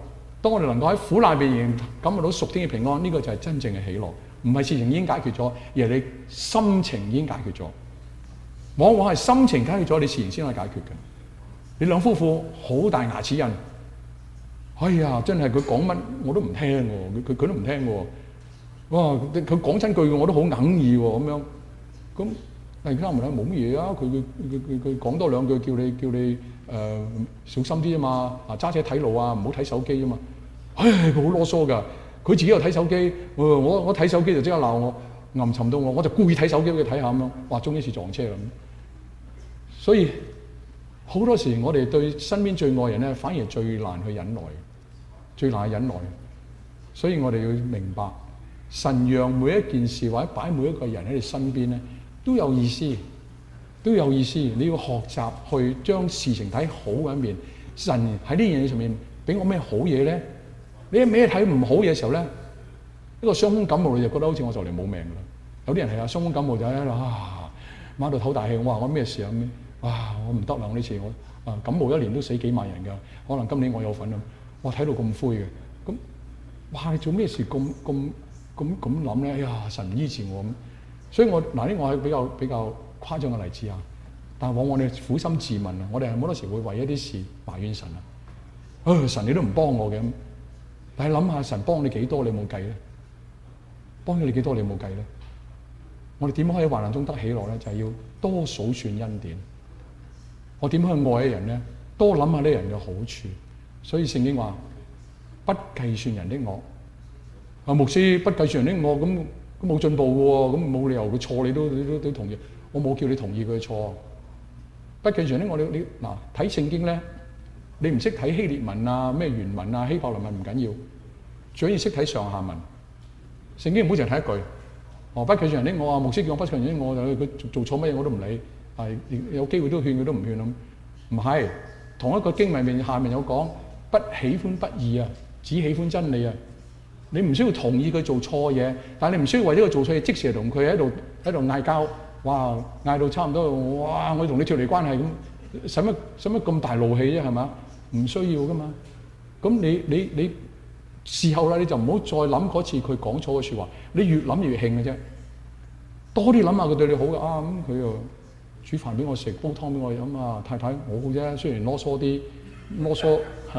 當我哋能夠喺苦難裏邊感覺到屬天嘅平安，呢、這個就係真正嘅喜樂。唔係事情已經解決咗，而係你心情已經解決咗。往往係心情解決咗，你事情先可以解決嘅。你兩夫婦好大牙齒印，哎呀，真係佢講乜我都唔聽喎，佢佢都唔聽喎。哇，佢講親句我都好哽耳喎，咁樣。咁突然間問下冇乜嘢啊？佢佢佢佢佢講多兩句，叫你叫你誒、呃、小心啲啊嘛，啊揸車睇路啊，唔好睇手機啊嘛。唉，佢好囉嗦㗎。佢自己又睇手機，我我睇手機就即刻鬧我，吟沉到我，我就故意睇手機俾佢睇下咁樣，哇！終於是撞車啦。所以好多時我哋對身邊最愛人咧，反而最難去忍耐，最難去忍耐。所以我哋要明白，神讓每一件事或者擺每一個人喺你身邊咧，都有意思，都有意思。你要學習去將事情睇好嘅一面。神喺呢樣嘢上面俾我咩好嘢咧？你一味睇唔好嘢嘅時候咧，呢個傷風感冒你就覺得好似我就嚟冇命㗎啦。有啲人係啊，傷風感冒就喺度啊，馬到唞大氣，我話我咩事啊？咁哇，我唔得啦！我呢次我啊感冒一年都死幾萬人㗎，可能今年我有份啊！我睇到咁灰嘅，咁哇你做咩事咁咁咁咁諗咧？哎呀，神唔醫治我咁，所以我嗱呢，我係比較比較誇張嘅例子啊。但係往往你苦心自問啊，我哋係好多時會為一啲事埋怨神啊，啊神你都唔幫我嘅咁。但係諗下神幫你幾多，你冇計咧？幫咗你幾多，你冇計咧？我哋點樣可以患難中得喜樂咧？就係、是、要多數算恩典。我點樣去愛人咧？多諗下呢人嘅好處。所以聖經話不計算人的惡。啊牧師不計算人的惡，咁咁冇進步嘅喎，咁冇理由佢錯你都你都都同意。我冇叫你同意佢錯。不計算人的惡，你你嗱睇聖經咧。你唔識睇希臘文啊、咩原文啊、希伯來文唔緊要，最緊要識睇上下文。聖經唔好淨係睇一句。哦，不計算人的惡啊，牧師叫我不計算人的惡，佢做錯乜嘢我都唔理，係有機會都勸佢都唔勸咁。唔係，同一個經文面下面有講，不喜歡不義啊，只喜歡真理啊。你唔需要同意佢做錯嘢，但係你唔需要為咗佢做錯嘢即時同佢喺度喺度嗌交，哇嗌到差唔多，哇我同你脫離關係咁，使乜使乜咁大怒氣啫係嘛？唔需要噶嘛，咁你你你事後啦，你就唔好再諗嗰次佢講錯嘅説話，你越諗越興嘅啫。多啲諗下佢對你好嘅啊，咁佢又煮飯俾我食，煲湯俾我飲啊，太太我好啫，雖然囉嗦啲囉嗦，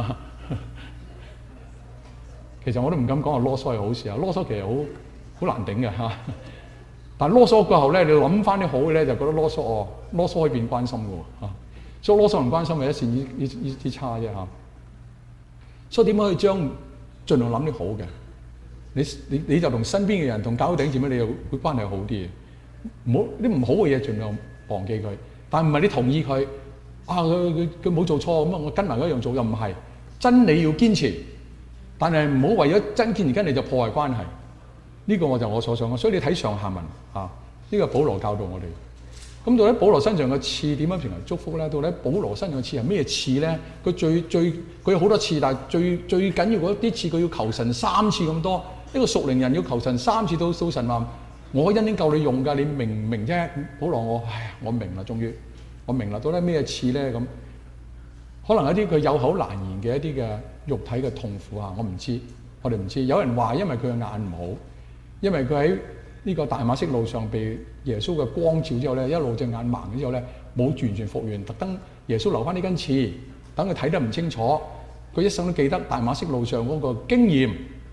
其實我都唔敢講話囉嗦係好事啊，囉嗦其實好好難頂嘅嚇。但係囉嗦過後咧，你諗翻啲好嘅咧，就覺得囉嗦哦，囉嗦可以變關心嘅喎嚇。所以囉嗦同關心係一線依依依啲差啫嚇。所以點可以將盡量諗啲好嘅？你你你就同身邊嘅人同教會弟兄姊妹，你又會關係好啲嘅。唔好啲唔好嘅嘢盡量忘記佢。但係唔係你同意佢啊？佢佢佢冇做錯咁啊！我跟埋嗰樣做又唔係真理要堅持，但係唔好為咗真堅持跟你就破壞關係。呢個我就我所想嘅。所以你睇上下文啊，呢個保羅教導我哋。咁到底保羅身上嘅刺點樣平衡祝福咧？到底保羅身上嘅刺係咩刺咧？佢最最佢有好多刺，但係最最緊要嗰啲刺，佢要求神三次咁多。一個屬靈人要求神三次到到神話，我一定夠你用㗎，你明唔明啫？保羅我，唉，我明啦，終於我明啦。到底咩刺咧？咁可能一啲佢有口難言嘅一啲嘅肉體嘅痛苦啊，我唔知，我哋唔知。有人話因為佢嘅眼唔好，因為佢喺呢個大馬色路上被耶穌嘅光照之後咧，一路隻眼盲咗之後咧，冇完全復原，特登耶穌留翻呢根刺，等佢睇得唔清楚，佢一生都記得大馬色路上嗰個經驗。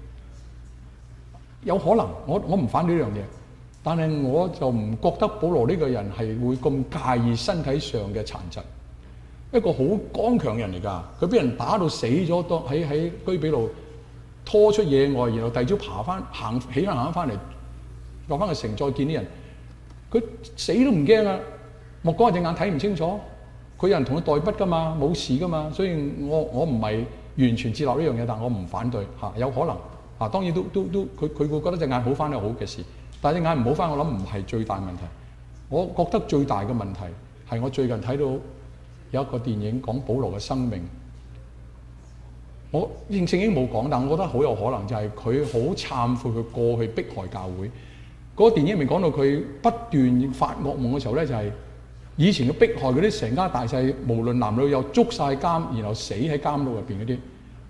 有可能，我我唔反對呢樣嘢，但係我就唔覺得保羅呢個人係會咁介意身體上嘅殘疾，一個好剛強人嚟㗎。佢俾人打到死咗，當喺喺居比路拖出野外，然後第二朝爬翻行起翻行翻翻嚟。落翻個城再見啲人，佢死都唔驚啊！莫講話隻眼睇唔清楚，佢有人同佢代筆噶嘛，冇事噶嘛，所以我我唔係完全接納呢樣嘢，但我唔反對嚇，有可能嚇，當然都都都佢佢會覺得隻眼好翻係好嘅事，但係隻眼唔好翻，我諗唔係最大問題。我覺得最大嘅問題係我最近睇到有一個電影講保羅嘅生命，我聖經冇講，但我覺得好有可能就係佢好懺悔佢過去迫害教會。嗰個電影咪講到佢不斷發惡夢嘅時候咧，就係以前嘅迫害嗰啲成家大細，無論男女，又捉晒監，然後死喺監牢入邊嗰啲。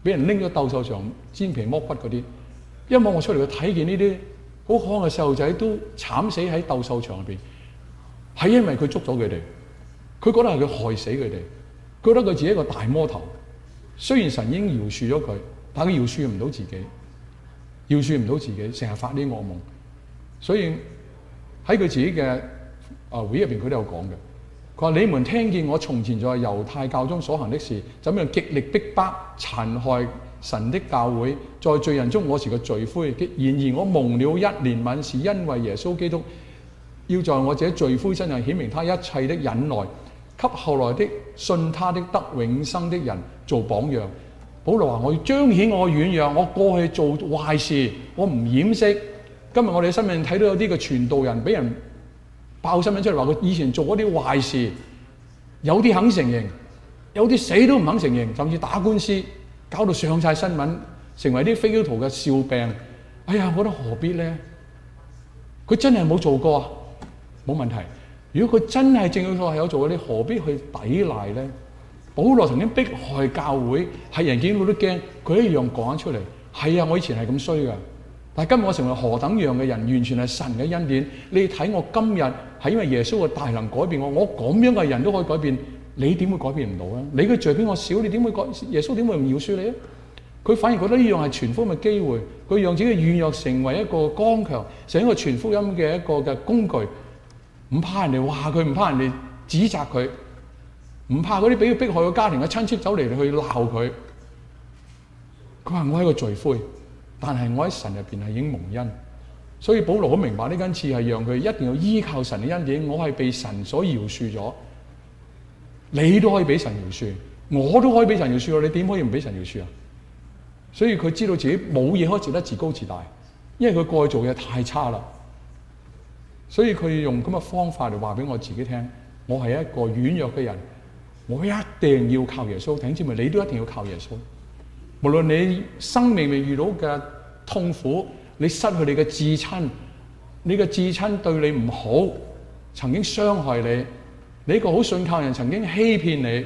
俾人拎咗鬥獸場煎皮剝骨嗰啲。一望我出嚟，佢睇見呢啲好可愛嘅細路仔都慘死喺鬥獸場入邊，係因為佢捉咗佢哋，佢覺得係佢害死佢哋，覺得佢自己一個大魔頭。雖然神已經饒恕咗佢，但係佢饒恕唔到自己，饒恕唔到自己，成日發啲惡夢。所以喺佢自己嘅啊會入邊，佢都有講嘅。佢話：你們聽見我從前在猶太教中所行的事，怎樣極力逼迫、殘害神的教會，在罪人中我是個罪魁。然而我蒙了一憐憫，是因為耶穌基督要在我這罪魁身上顯明他一切的忍耐，給後來的信他的得永生的人做榜樣。保羅話：我要彰顯我嘅軟弱，我過去做壞事，我唔掩飾。今日我哋新聞睇到有啲嘅傳道人俾人爆新聞出嚟，話佢以前做嗰啲壞事，有啲肯承認，有啲死都唔肯承認，甚至打官司，搞到上晒新聞，成為啲非基督徒嘅笑柄。哎呀，我覺得何必咧？佢真係冇做過啊，冇問題。如果佢真係正確係有做，你何必去抵賴咧？保羅曾經迫害教會，係人見到都驚，佢一樣講出嚟。係啊，我以前係咁衰噶，但係今日我成為何等樣嘅人，完全係神嘅恩典。你睇我今日係因為耶穌嘅大能改變我，我咁樣嘅人都可以改變，你點會改變唔到啊？你嘅罪比我少，你點會改？耶穌點會唔饒恕你啊？佢反而覺得呢樣係傳福音嘅機會，佢讓自己嘅軟弱成為一個剛強，成為一個傳福音嘅一個嘅工具，唔怕人哋話佢，唔怕人哋指責佢，唔怕嗰啲俾佢迫害嘅家庭嘅親戚走嚟去鬧佢。佢話我係一個罪魁，但係我喺神入邊係已經蒙恩，所以保羅好明白呢根刺係讓佢一定要依靠神嘅恩典。我係被神所饒恕咗，你都可以俾神饒恕，我都可以俾神饒恕。你點可以唔俾神饒恕啊？所以佢知道自己冇嘢可以值得自高自大，因為佢過去做嘢太差啦。所以佢用咁嘅方法嚟話俾我自己聽，我係一個軟弱嘅人，我一定要靠耶穌。弟兄姊妹，你都一定要靠耶穌。無論你生命未遇到嘅痛苦，你失去你嘅至親，你嘅至親對你唔好，曾經傷害你，你一個好信靠人曾經欺騙你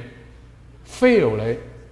fail 你。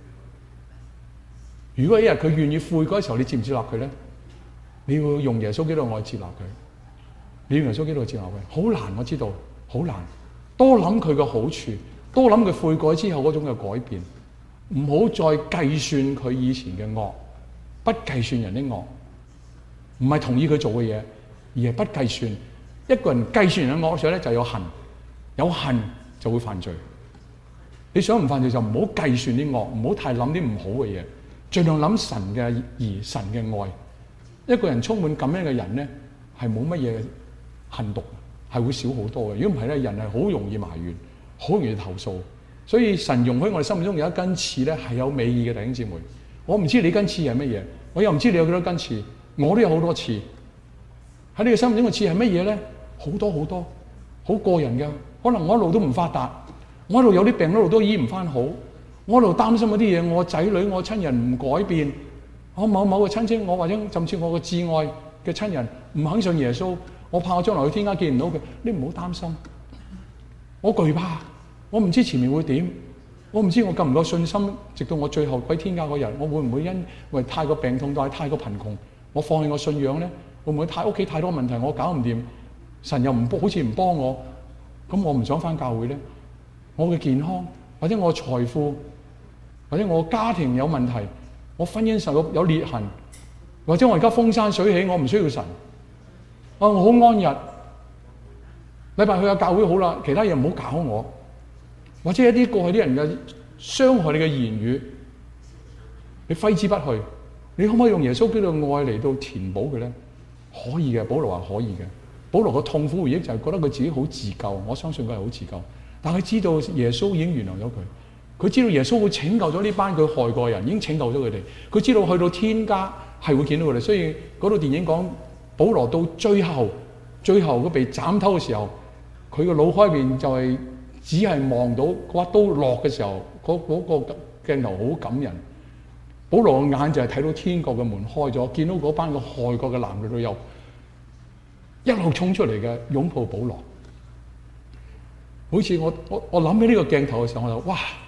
如果一日佢願意悔改嘅時候，你接唔接納佢咧？你要用耶穌基督嘅愛接納佢，你要用耶穌基督嘅接納佢，好難，我知道好難。多諗佢嘅好處，多諗佢悔改之後嗰種嘅改變，唔好再計算佢以前嘅惡，不計算人的惡，唔係同意佢做嘅嘢，而係不計算。一個人計算人嘅惡上咧，就有恨，有恨就會犯罪。你想唔犯罪就唔好計算啲惡，唔好太諗啲唔好嘅嘢。盡量諗神嘅義、神嘅愛。一個人充滿咁樣嘅人咧，係冇乜嘢恨毒，係會少好多嘅。如果唔係咧，人係好容易埋怨，好容易投訴。所以神容許我哋心目中有一根刺咧，係有美意嘅。弟兄姊妹，我唔知你根刺係乜嘢，我又唔知你有幾多根刺，我都有好多刺。喺你嘅心目中嘅刺係乜嘢咧？好多好多，好個人嘅。可能我一路都唔發達，我一路有啲病，一路都醫唔翻好。我一路擔心嗰啲嘢，我仔女、我親人唔改變，我某某個親戚，我或者甚至我個至愛嘅親人唔肯信耶穌，我怕我將來去天家見唔到佢。你唔好擔心，我懼怕，我唔知前面會點，我唔知我夠唔夠信心，直到我最後歸天家嗰日，我會唔會因為太過病痛，但係太過貧窮，我放棄我信仰咧？會唔會太屋企太多問題，我搞唔掂，神又唔好似唔幫我，咁我唔想翻教會咧？我嘅健康或者我嘅財富，或者我家庭有問題，我婚姻受到有裂痕，或者我而家風生水起，我唔需要神，啊，我好安逸，禮拜去下教會好啦，其他嘢唔好搞我，或者一啲過去啲人嘅傷害你嘅言語，你揮之不去，你可唔可以用耶穌基督嘅愛嚟到填補佢咧？可以嘅，保羅話可以嘅。保羅個痛苦回憶就係覺得佢自己好自救，我相信佢係好自救，但佢知道耶穌已經原諒咗佢。佢知道耶穌會拯救咗呢班佢害過嘅人，已經拯救咗佢哋。佢知道去到天家係會見到佢哋，所以嗰套電影講保羅到最後，最後佢被斬頭嘅時候，佢個腦海入邊就係只係望到嗰把刀落嘅時候，嗰、嗰、嗰個鏡頭好感人。保羅嘅眼就係睇到天國嘅門開咗，見到嗰班嘅害過嘅男女都有一路衝出嚟嘅擁抱保羅。每次我我我諗起呢個鏡頭嘅時候，我就哇！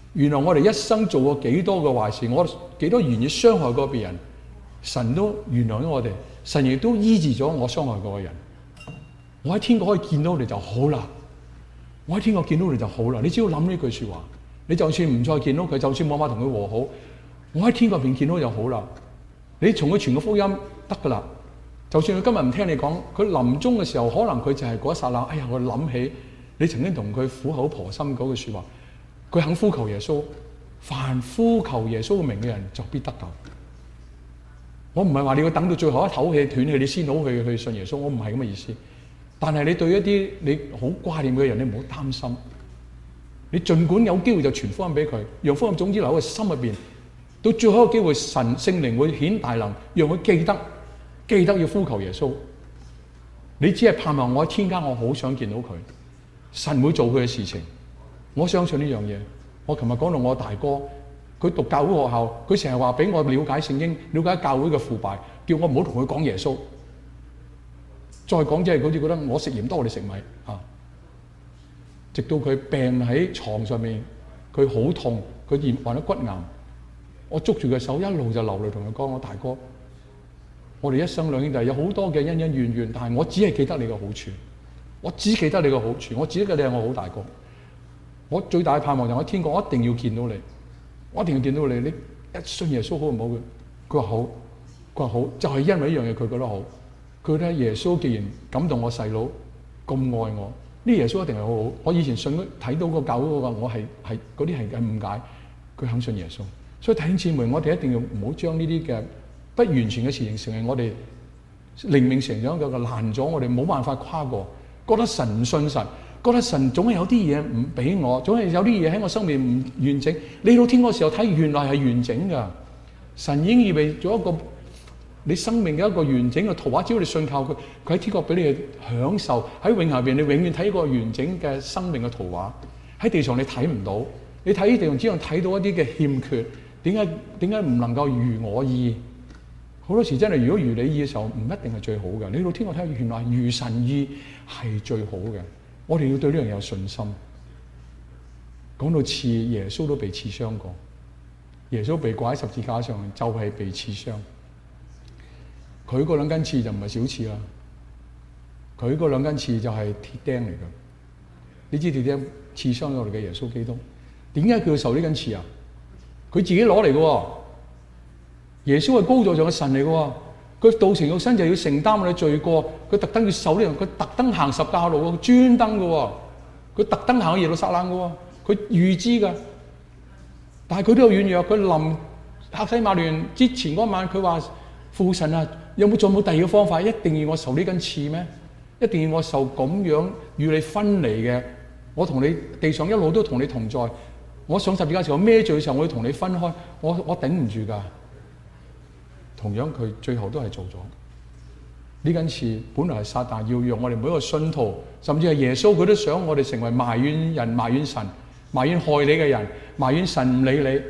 原來我哋一生做過幾多嘅壞事，我幾多願意傷害過別人，神都原諒咗我哋，神亦都醫治咗我傷害過嘅人。我喺天國可以見到你就好啦，我喺天國見到你就好啦。你只要諗呢句說話，你就算唔再見到佢，就算冇法同佢和好，我喺天國入邊見到就好啦。你從佢傳個福音得噶啦。就算佢今日唔聽你講，佢臨終嘅時候，可能佢就係嗰一剎那，哎呀，我諗起你曾經同佢苦口婆心嗰句說話，佢肯呼求耶穌，凡呼求耶穌嘅名嘅人就必得救。我唔係話你要等到最後一口氣斷氣，你先好去去信耶穌，我唔係咁嘅意思。但係你對一啲你好掛念嘅人，你唔好擔心。你盡管有機會就傳福音俾佢，讓福音種子留喺佢心入邊，到最後一個機會，神聖靈會顯大能，讓佢記得。記得要呼求耶穌，你只係盼望我喺天家，我好想見到佢，神會做佢嘅事情，我相信呢樣嘢。我琴日講到我大哥，佢讀教會學校，佢成日話俾我了解聖經，了解教會嘅腐敗，叫我唔好同佢講耶穌。再講即係好似覺得我食鹽多，我哋食米啊。直到佢病喺床上面，佢好痛，佢患咗骨癌，我捉住佢手，一路就流淚同佢講：我大哥。我哋一生兩兄弟有好多嘅恩恩怨怨，但係我只係記得你嘅好處，我只記得你嘅好處，我只記得你係我好大哥。我最大嘅盼望就係我喺天國，我一定要見到你，我一定要見到你。你一信耶穌好唔好嘅？佢話好，佢話好，就係因為呢樣嘢佢覺得好。佢覺得耶穌既然感動我細佬咁愛我，呢耶穌一定係好好。我以前信睇到個教會嗰個，我係係嗰啲係嘅誤解，佢肯信耶穌。所以弟兄姊妹，我哋一定要唔好將呢啲嘅不完全嘅事情成為我哋靈命成長嘅個攔阻，我哋冇辦法跨過。覺得神唔信神，覺得神總係有啲嘢唔俾我，總係有啲嘢喺我生命唔完整。你到天嗰時候睇，原來係完整噶。神已經預備咗一個你生命嘅一個完整嘅圖畫，只要你信靠佢，佢喺天國俾你享受。喺永恆入邊，你永遠睇一個完整嘅生命嘅圖畫。喺地上你睇唔到，你睇地上只能睇到一啲嘅欠缺。點解點解唔能夠如我意？好多時真係如果如你意嘅時候，唔一定係最好嘅。你到天國睇，原來如神意係最好嘅。我哋要對呢樣有信心。講到刺，耶穌都被刺傷過。耶穌被掛喺十字架上，就係、是、被刺傷。佢嗰兩根刺就唔係小刺啦，佢嗰兩根刺就係鐵釘嚟嘅。你知鐵釘刺傷咗我哋嘅耶穌基督，點解佢要受呢根刺啊？佢自己攞嚟嘅。耶穌係高座上嘅神嚟嘅，佢道成肉身就要承擔我哋罪過，佢特登要受呢樣，佢特登行十架路，專登嘅，佢特登行去耶路撒冷嘅，佢預知嘅。但係佢都有軟弱，佢臨客西馬尼之前嗰晚，佢話父神啊，有冇仲冇第二個方法？一定要我受呢根刺咩？一定要我受咁樣與你分離嘅？我同你地上一路都同你同在，我上十字架嘅時候孭罪嘅時候，我要同你分開，我我頂唔住噶。同樣佢最後都係做咗呢根刺，本來係撒旦要讓我哋每一個信徒，甚至係耶穌，佢都想我哋成為埋怨人、埋怨神、埋怨害你嘅人，埋怨神唔理你。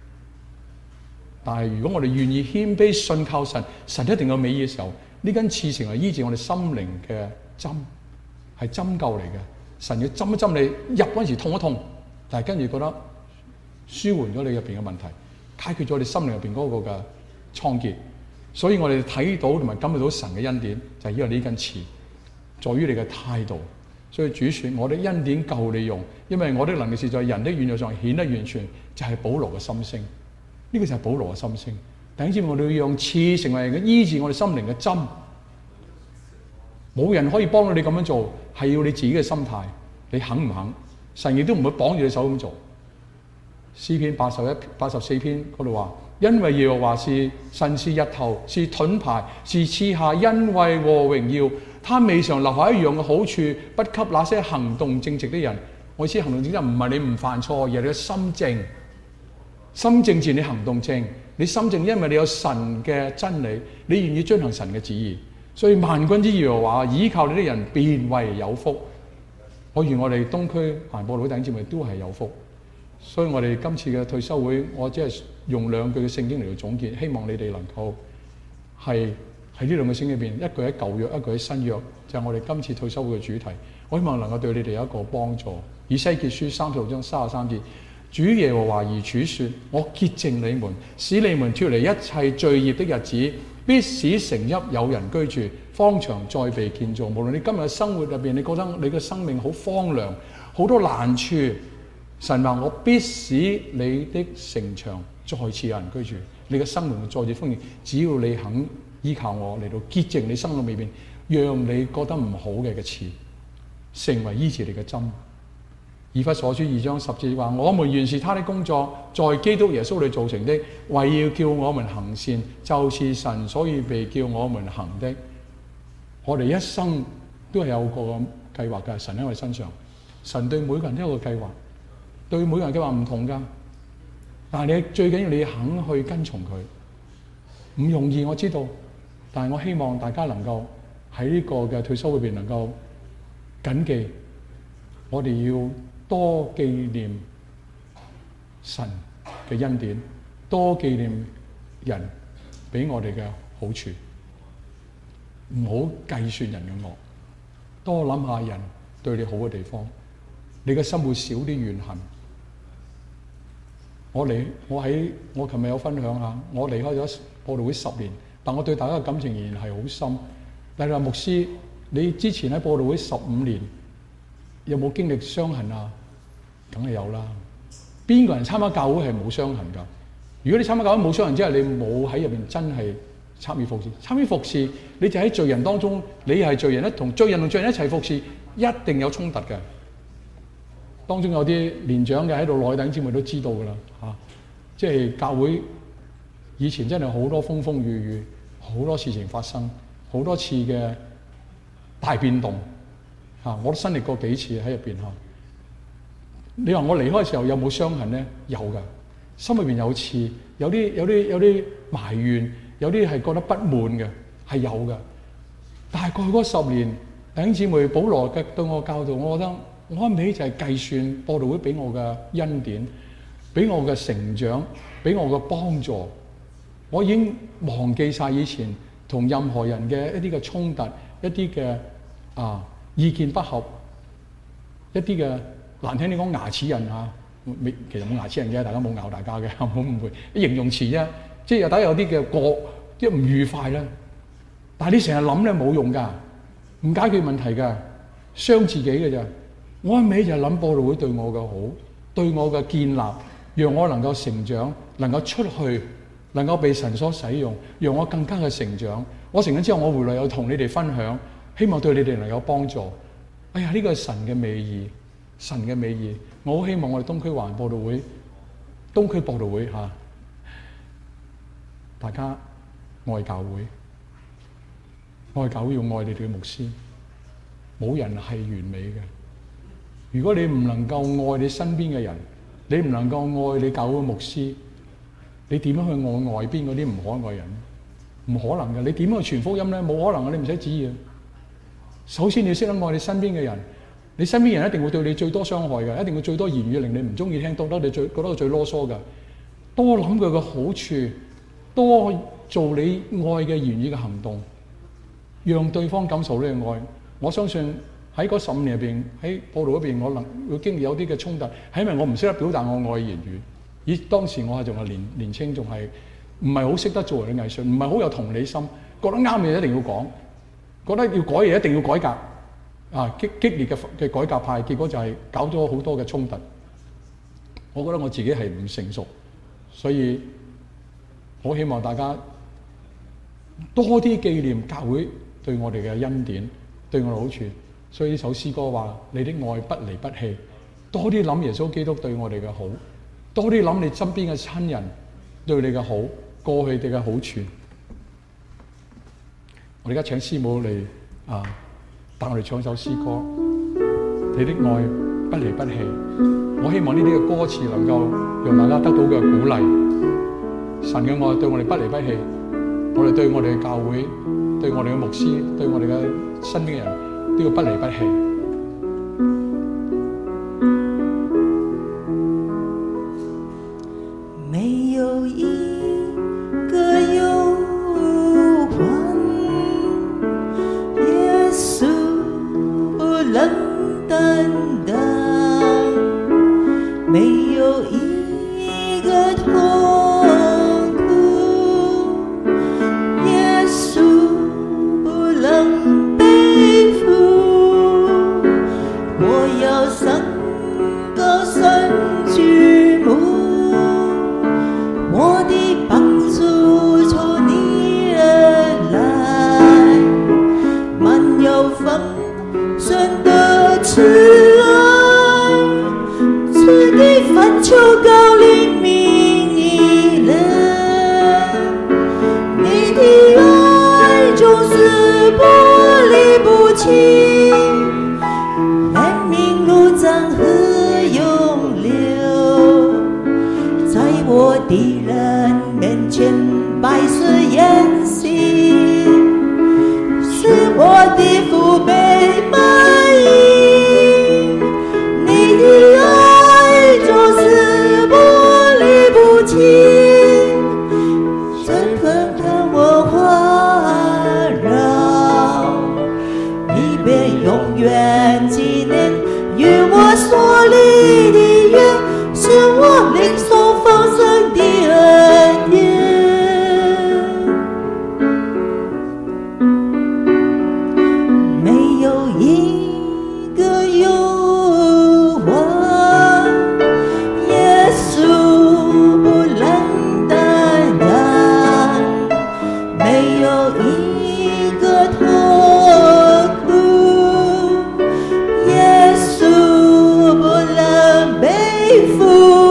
但係如果我哋願意謙卑信靠神，神一定有美意嘅時候，呢根刺成為醫治我哋心靈嘅針，係針灸嚟嘅。神要針一針你，入嗰陣時痛一痛，但係跟住覺得舒緩咗你入邊嘅問題，解決咗你心靈入邊嗰個嘅創結。所以我哋睇到同埋感覺到神嘅恩典，就係因為呢根刺，在於你嘅態度。所以主說：我的恩典夠你用，因為我的能力是在人的軟弱上顯得完全。就係、是、保羅嘅心聲，呢、這個就係保羅嘅心聲。弟兄姊妹，我哋要用刺成為醫治我哋心靈嘅針。冇人可以幫到你咁樣做，係要你自己嘅心態，你肯唔肯？神亦都唔會綁住你手咁做。詩篇八十一、八十四篇嗰度話：因為耶和華是神，是日頭，是盾牌，是賜下恩惠和榮耀。他未嘗留下一樣嘅好處，不給那些行動正直的人。我意思行動正直唔係你唔犯錯，而係你嘅心正。心正自然你行動正，你心正，因為你有神嘅真理，你願意遵行神嘅旨意。所以萬軍之耶和華倚靠你的人便為有福。我願我哋東區環播老弟兄姊妹都係有福。所以我哋今次嘅退休會，我只係用兩句嘅聖經嚟到總結，希望你哋能夠係喺呢兩個聖經裏邊，一句喺舊約，一句喺新約，就係、是、我哋今次退休會嘅主題。我希望能夠對你哋有一個幫助。以西結書三十六章三十三節， 主耶和華如主說：我潔淨你們，使你們脫離一切罪孽的日子，必使城邑有人居住，荒場再被建造。無論你今日生活入邊，你覺得你嘅生命好荒涼，好多難處，神話我必使你的城牆再次有人居住，你嘅生命再次豐盛。只要你肯依靠我嚟到潔淨你生命裏邊，讓你覺得唔好嘅嘅刺，成為醫治你嘅針。以弗所書二章十節話：我們原是他的工作，在基督耶穌裏造成的，為要叫我們行善，就是神所以被叫我們行的。我哋一生都係有個計劃嘅，神喺我哋身上。神對每個人都有個計劃，對每個人計劃唔同㗎。但係你最緊要你肯去跟從佢，唔容易我知道。但係我希望大家能夠喺呢個嘅退休裏邊能夠謹記，我哋要多紀念神嘅恩典，多紀念人俾我哋嘅好處，唔好計算人嘅惡，多諗下人對你好嘅地方，你嘅心會少啲怨恨。我離我喺我琴日有分享下，我離開咗佈道會十年，但我對大家嘅感情仍然係好深。但係話牧師，你之前喺佈道會十五年，有冇經歷傷痕啊？梗係有啦。邊個人參加教會係冇傷痕㗎？如果你參加教會冇傷痕，即係你冇喺入邊真係參與服侍。參與服侍，你就喺罪人當中，你係罪人一同罪人同罪人一齊服侍，一定有衝突嘅。當中有啲年長嘅喺度內弟兄姊妹都知道㗎啦嚇，即係教會以前真係好多風風雨雨，好多事情發生，好多次嘅大變動嚇，我都經歷過幾次喺入邊嚇。你話我離開嘅時候有冇傷痕咧？有㗎，心裏邊有刺，有啲有啲有啲埋怨，有啲係覺得不滿嘅，係有㗎。但係過去嗰十年，弟兄姊妹保羅嘅對我教導，我覺得我一味就係計算佈道會俾我嘅恩典，俾我嘅成長，俾我嘅幫助。我已經忘記晒以前同任何人嘅一啲嘅衝突，一啲嘅啊意見不合，一啲嘅難聽啲講牙齒印嚇，其實冇牙齒印嘅，大家冇咬大家嘅，唔好誤會，形容詞啫，即係有底有啲嘅過，即係唔愉快啦。但係你成日諗咧冇用㗎，唔解決問題㗎，傷自己嘅咋。我一味就係諗佈道會對我嘅好，對我嘅建立，讓我能夠成長，能夠出去，能夠被神所使用，讓我更加嘅成長。我成長之後，我回來又同你哋分享，希望對你哋能夠幫助。哎呀，呢個係神嘅美意，神嘅美意。我好希望我哋東區華人佈道會、東區佈道會嚇，大家愛教會，愛教會要愛你哋嘅牧師。冇人係完美嘅。如果你唔能夠愛你身邊嘅人，你唔能夠愛你教會嘅牧師，你點樣去愛外邊嗰啲唔可愛人？唔可能嘅。你點樣去傳福音咧？冇可能嘅。你唔使旨意。首先你要識得愛你身邊嘅人，你身邊人一定會對你最多傷害嘅，一定會最多言語令你唔中意聽，覺得你最覺得佢最囉嗦嘅。多諗佢嘅好處，多做你愛嘅言語嘅行動，讓對方感受呢個愛。我相信喺嗰十五年入邊，喺佈道嗰邊，我能會經歷有啲嘅衝突，係因為我唔識得表達我愛言語。咦，當時我係仲係年年青，仲係唔係好識得做人嘅藝術，唔係好有同理心，覺得啱嘢一定要講，覺得要改嘢一定要改革，啊激激烈嘅嘅改革派，結果就係搞咗好多嘅衝突。我覺得我自己係唔成熟，所以我希望大家多啲紀念教會對我哋嘅恩典，對我哋好處。所以呢首詩歌話：你的愛不離不棄。多啲諗耶穌基督對我哋嘅好，多啲諗你身邊嘅親人對你嘅好，過去哋嘅好處。我哋而家請師母嚟啊，帶我哋唱首詩歌：你的愛不離不棄。我希望呢啲嘅歌詞能夠讓大家得到嘅鼓勵。神嘅愛對我哋不離不棄，我哋對我哋嘅教會、對我哋嘅牧師、對我哋嘅身邊嘅人都要不離不棄。 沒有一個憂患，耶穌冷淡的，沒有一痛苦，耶稣不能背负。我要向高山举目，我的帮助从你而来，满有丰盛的慈爱，赐给凡求告灵明你人。你的爱就是不离不弃，怜悯如江河涌流，在我的人面前百世筵席，使我的父辈满意。你的爱就是不离不弃，身份和我环绕，你别永远纪念与我所立的约，是我领受丰盛的恩典。没有一个诱惑，耶稣不能担当；没有一个痛苦，耶稣不能背负。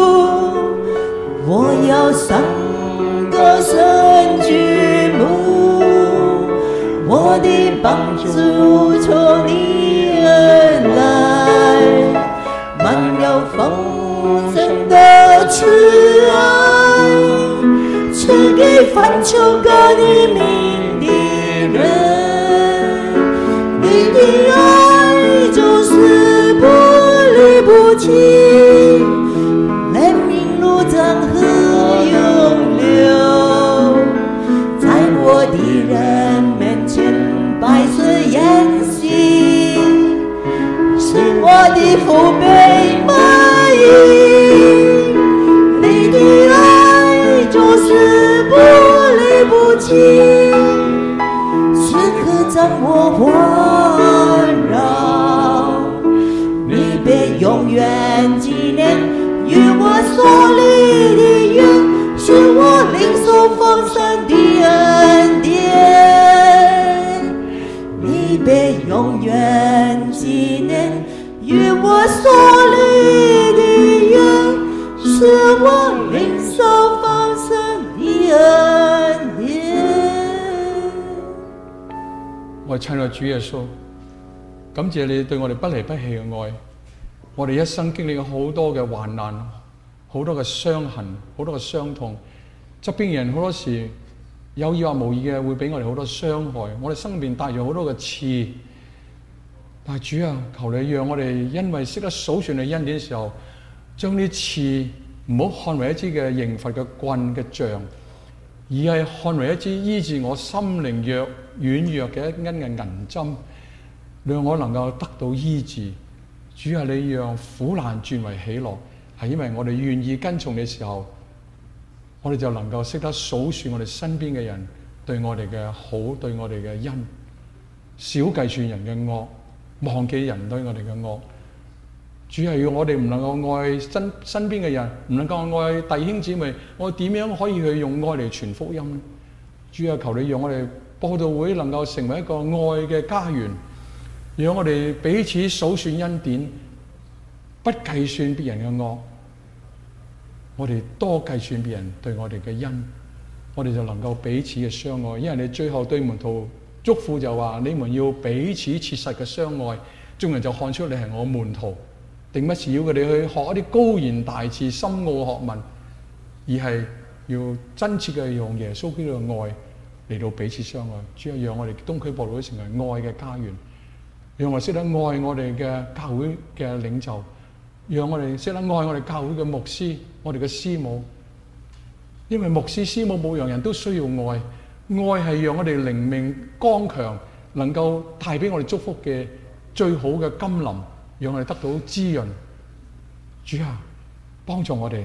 我要上高山举目，我的帮助从你而来，满有丰盛的慈爱，赐给凡求告你名的人。你的爱就是不离不弃，怜悯如江河涌流，在我的人面前百世筵席，使我的父辈满意。你的爱就是不离不弃，时刻将我环绕，你别永远纪念与我所立的约，是我领受丰盛的恩典。你别永远纪念与我所立的约，是我领受丰盛的恩典。 我親愛主耶穌，感謝你對我哋不離不棄嘅愛。我哋一生經歷好多嘅患難，好多嘅傷痕，好多嘅傷痛。側邊人好多時有意或無意嘅會俾我哋好多傷害，我哋身邊帶住好多嘅刺。但係主啊，求你讓我哋因為識得數算你恩典嘅時候，將啲刺唔好看為一支嘅刑罰嘅棍嘅杖，而係看為一支醫治我心靈弱軟弱嘅一根嘅銀針，讓我能夠得到醫治。主啊，你讓苦難轉為喜樂，係因為我哋願意跟從你嘅時候，我哋就能夠識得數算我哋身邊嘅人對我哋嘅好，對我哋嘅恩，少計算人嘅惡，忘記人對我哋嘅惡。主係要我哋唔能夠愛身身邊嘅人，唔能夠愛弟兄姊妹，我點樣可以去用愛嚟傳福音呢？主啊，求你讓我哋播道會能夠成為一個愛嘅家園，讓我哋彼此數算恩典，不計算別人嘅惡，我哋多計算別人對我哋嘅恩，我哋就能夠彼此嘅相愛。因為你最後對門徒囑咐就話：你們要彼此切實嘅相愛，眾人就看出你係我門徒。定不是要佢哋去學一啲高言大智、深奧嘅學問，而係要真切嘅用耶穌基督嘅愛嚟到彼此相愛。主要讓我哋東區播道會成為愛嘅家園，讓我哋識得愛我哋嘅教會嘅領袖，讓我哋識得愛我哋教會嘅牧師、我哋嘅師母。因為牧師、師母、牧羊人都需要愛，愛係讓我哋靈命剛強，能夠帶俾我哋祝福嘅最好嘅甘霖，讓我哋得到滋潤。主啊，幫助我哋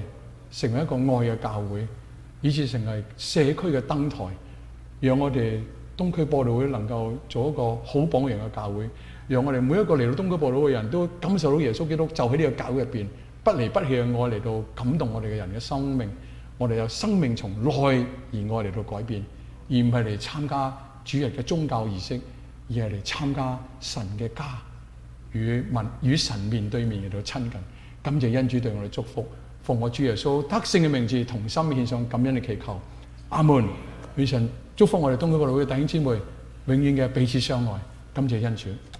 成為一個愛嘅教會，以至成為社區嘅燈台，讓我哋東區播道會能夠做一個好榜樣嘅教會，讓我哋每一個嚟到東區播道會嘅人都感受到耶穌基督就喺呢個教會入邊不離不棄嘅愛嚟到感動我哋嘅人嘅生命。我哋有生命從內而外嚟到改變，而唔係嚟參加主日嘅宗教儀式，而係嚟參加神嘅家，與民與神面對面嚟到親近。感謝恩主對我哋祝福，奉我主耶穌得勝嘅名字，同心獻上感恩嘅祈求。阿門。願神祝福我哋東區播道會弟兄姊妹，永遠嘅彼此相愛。感謝恩主。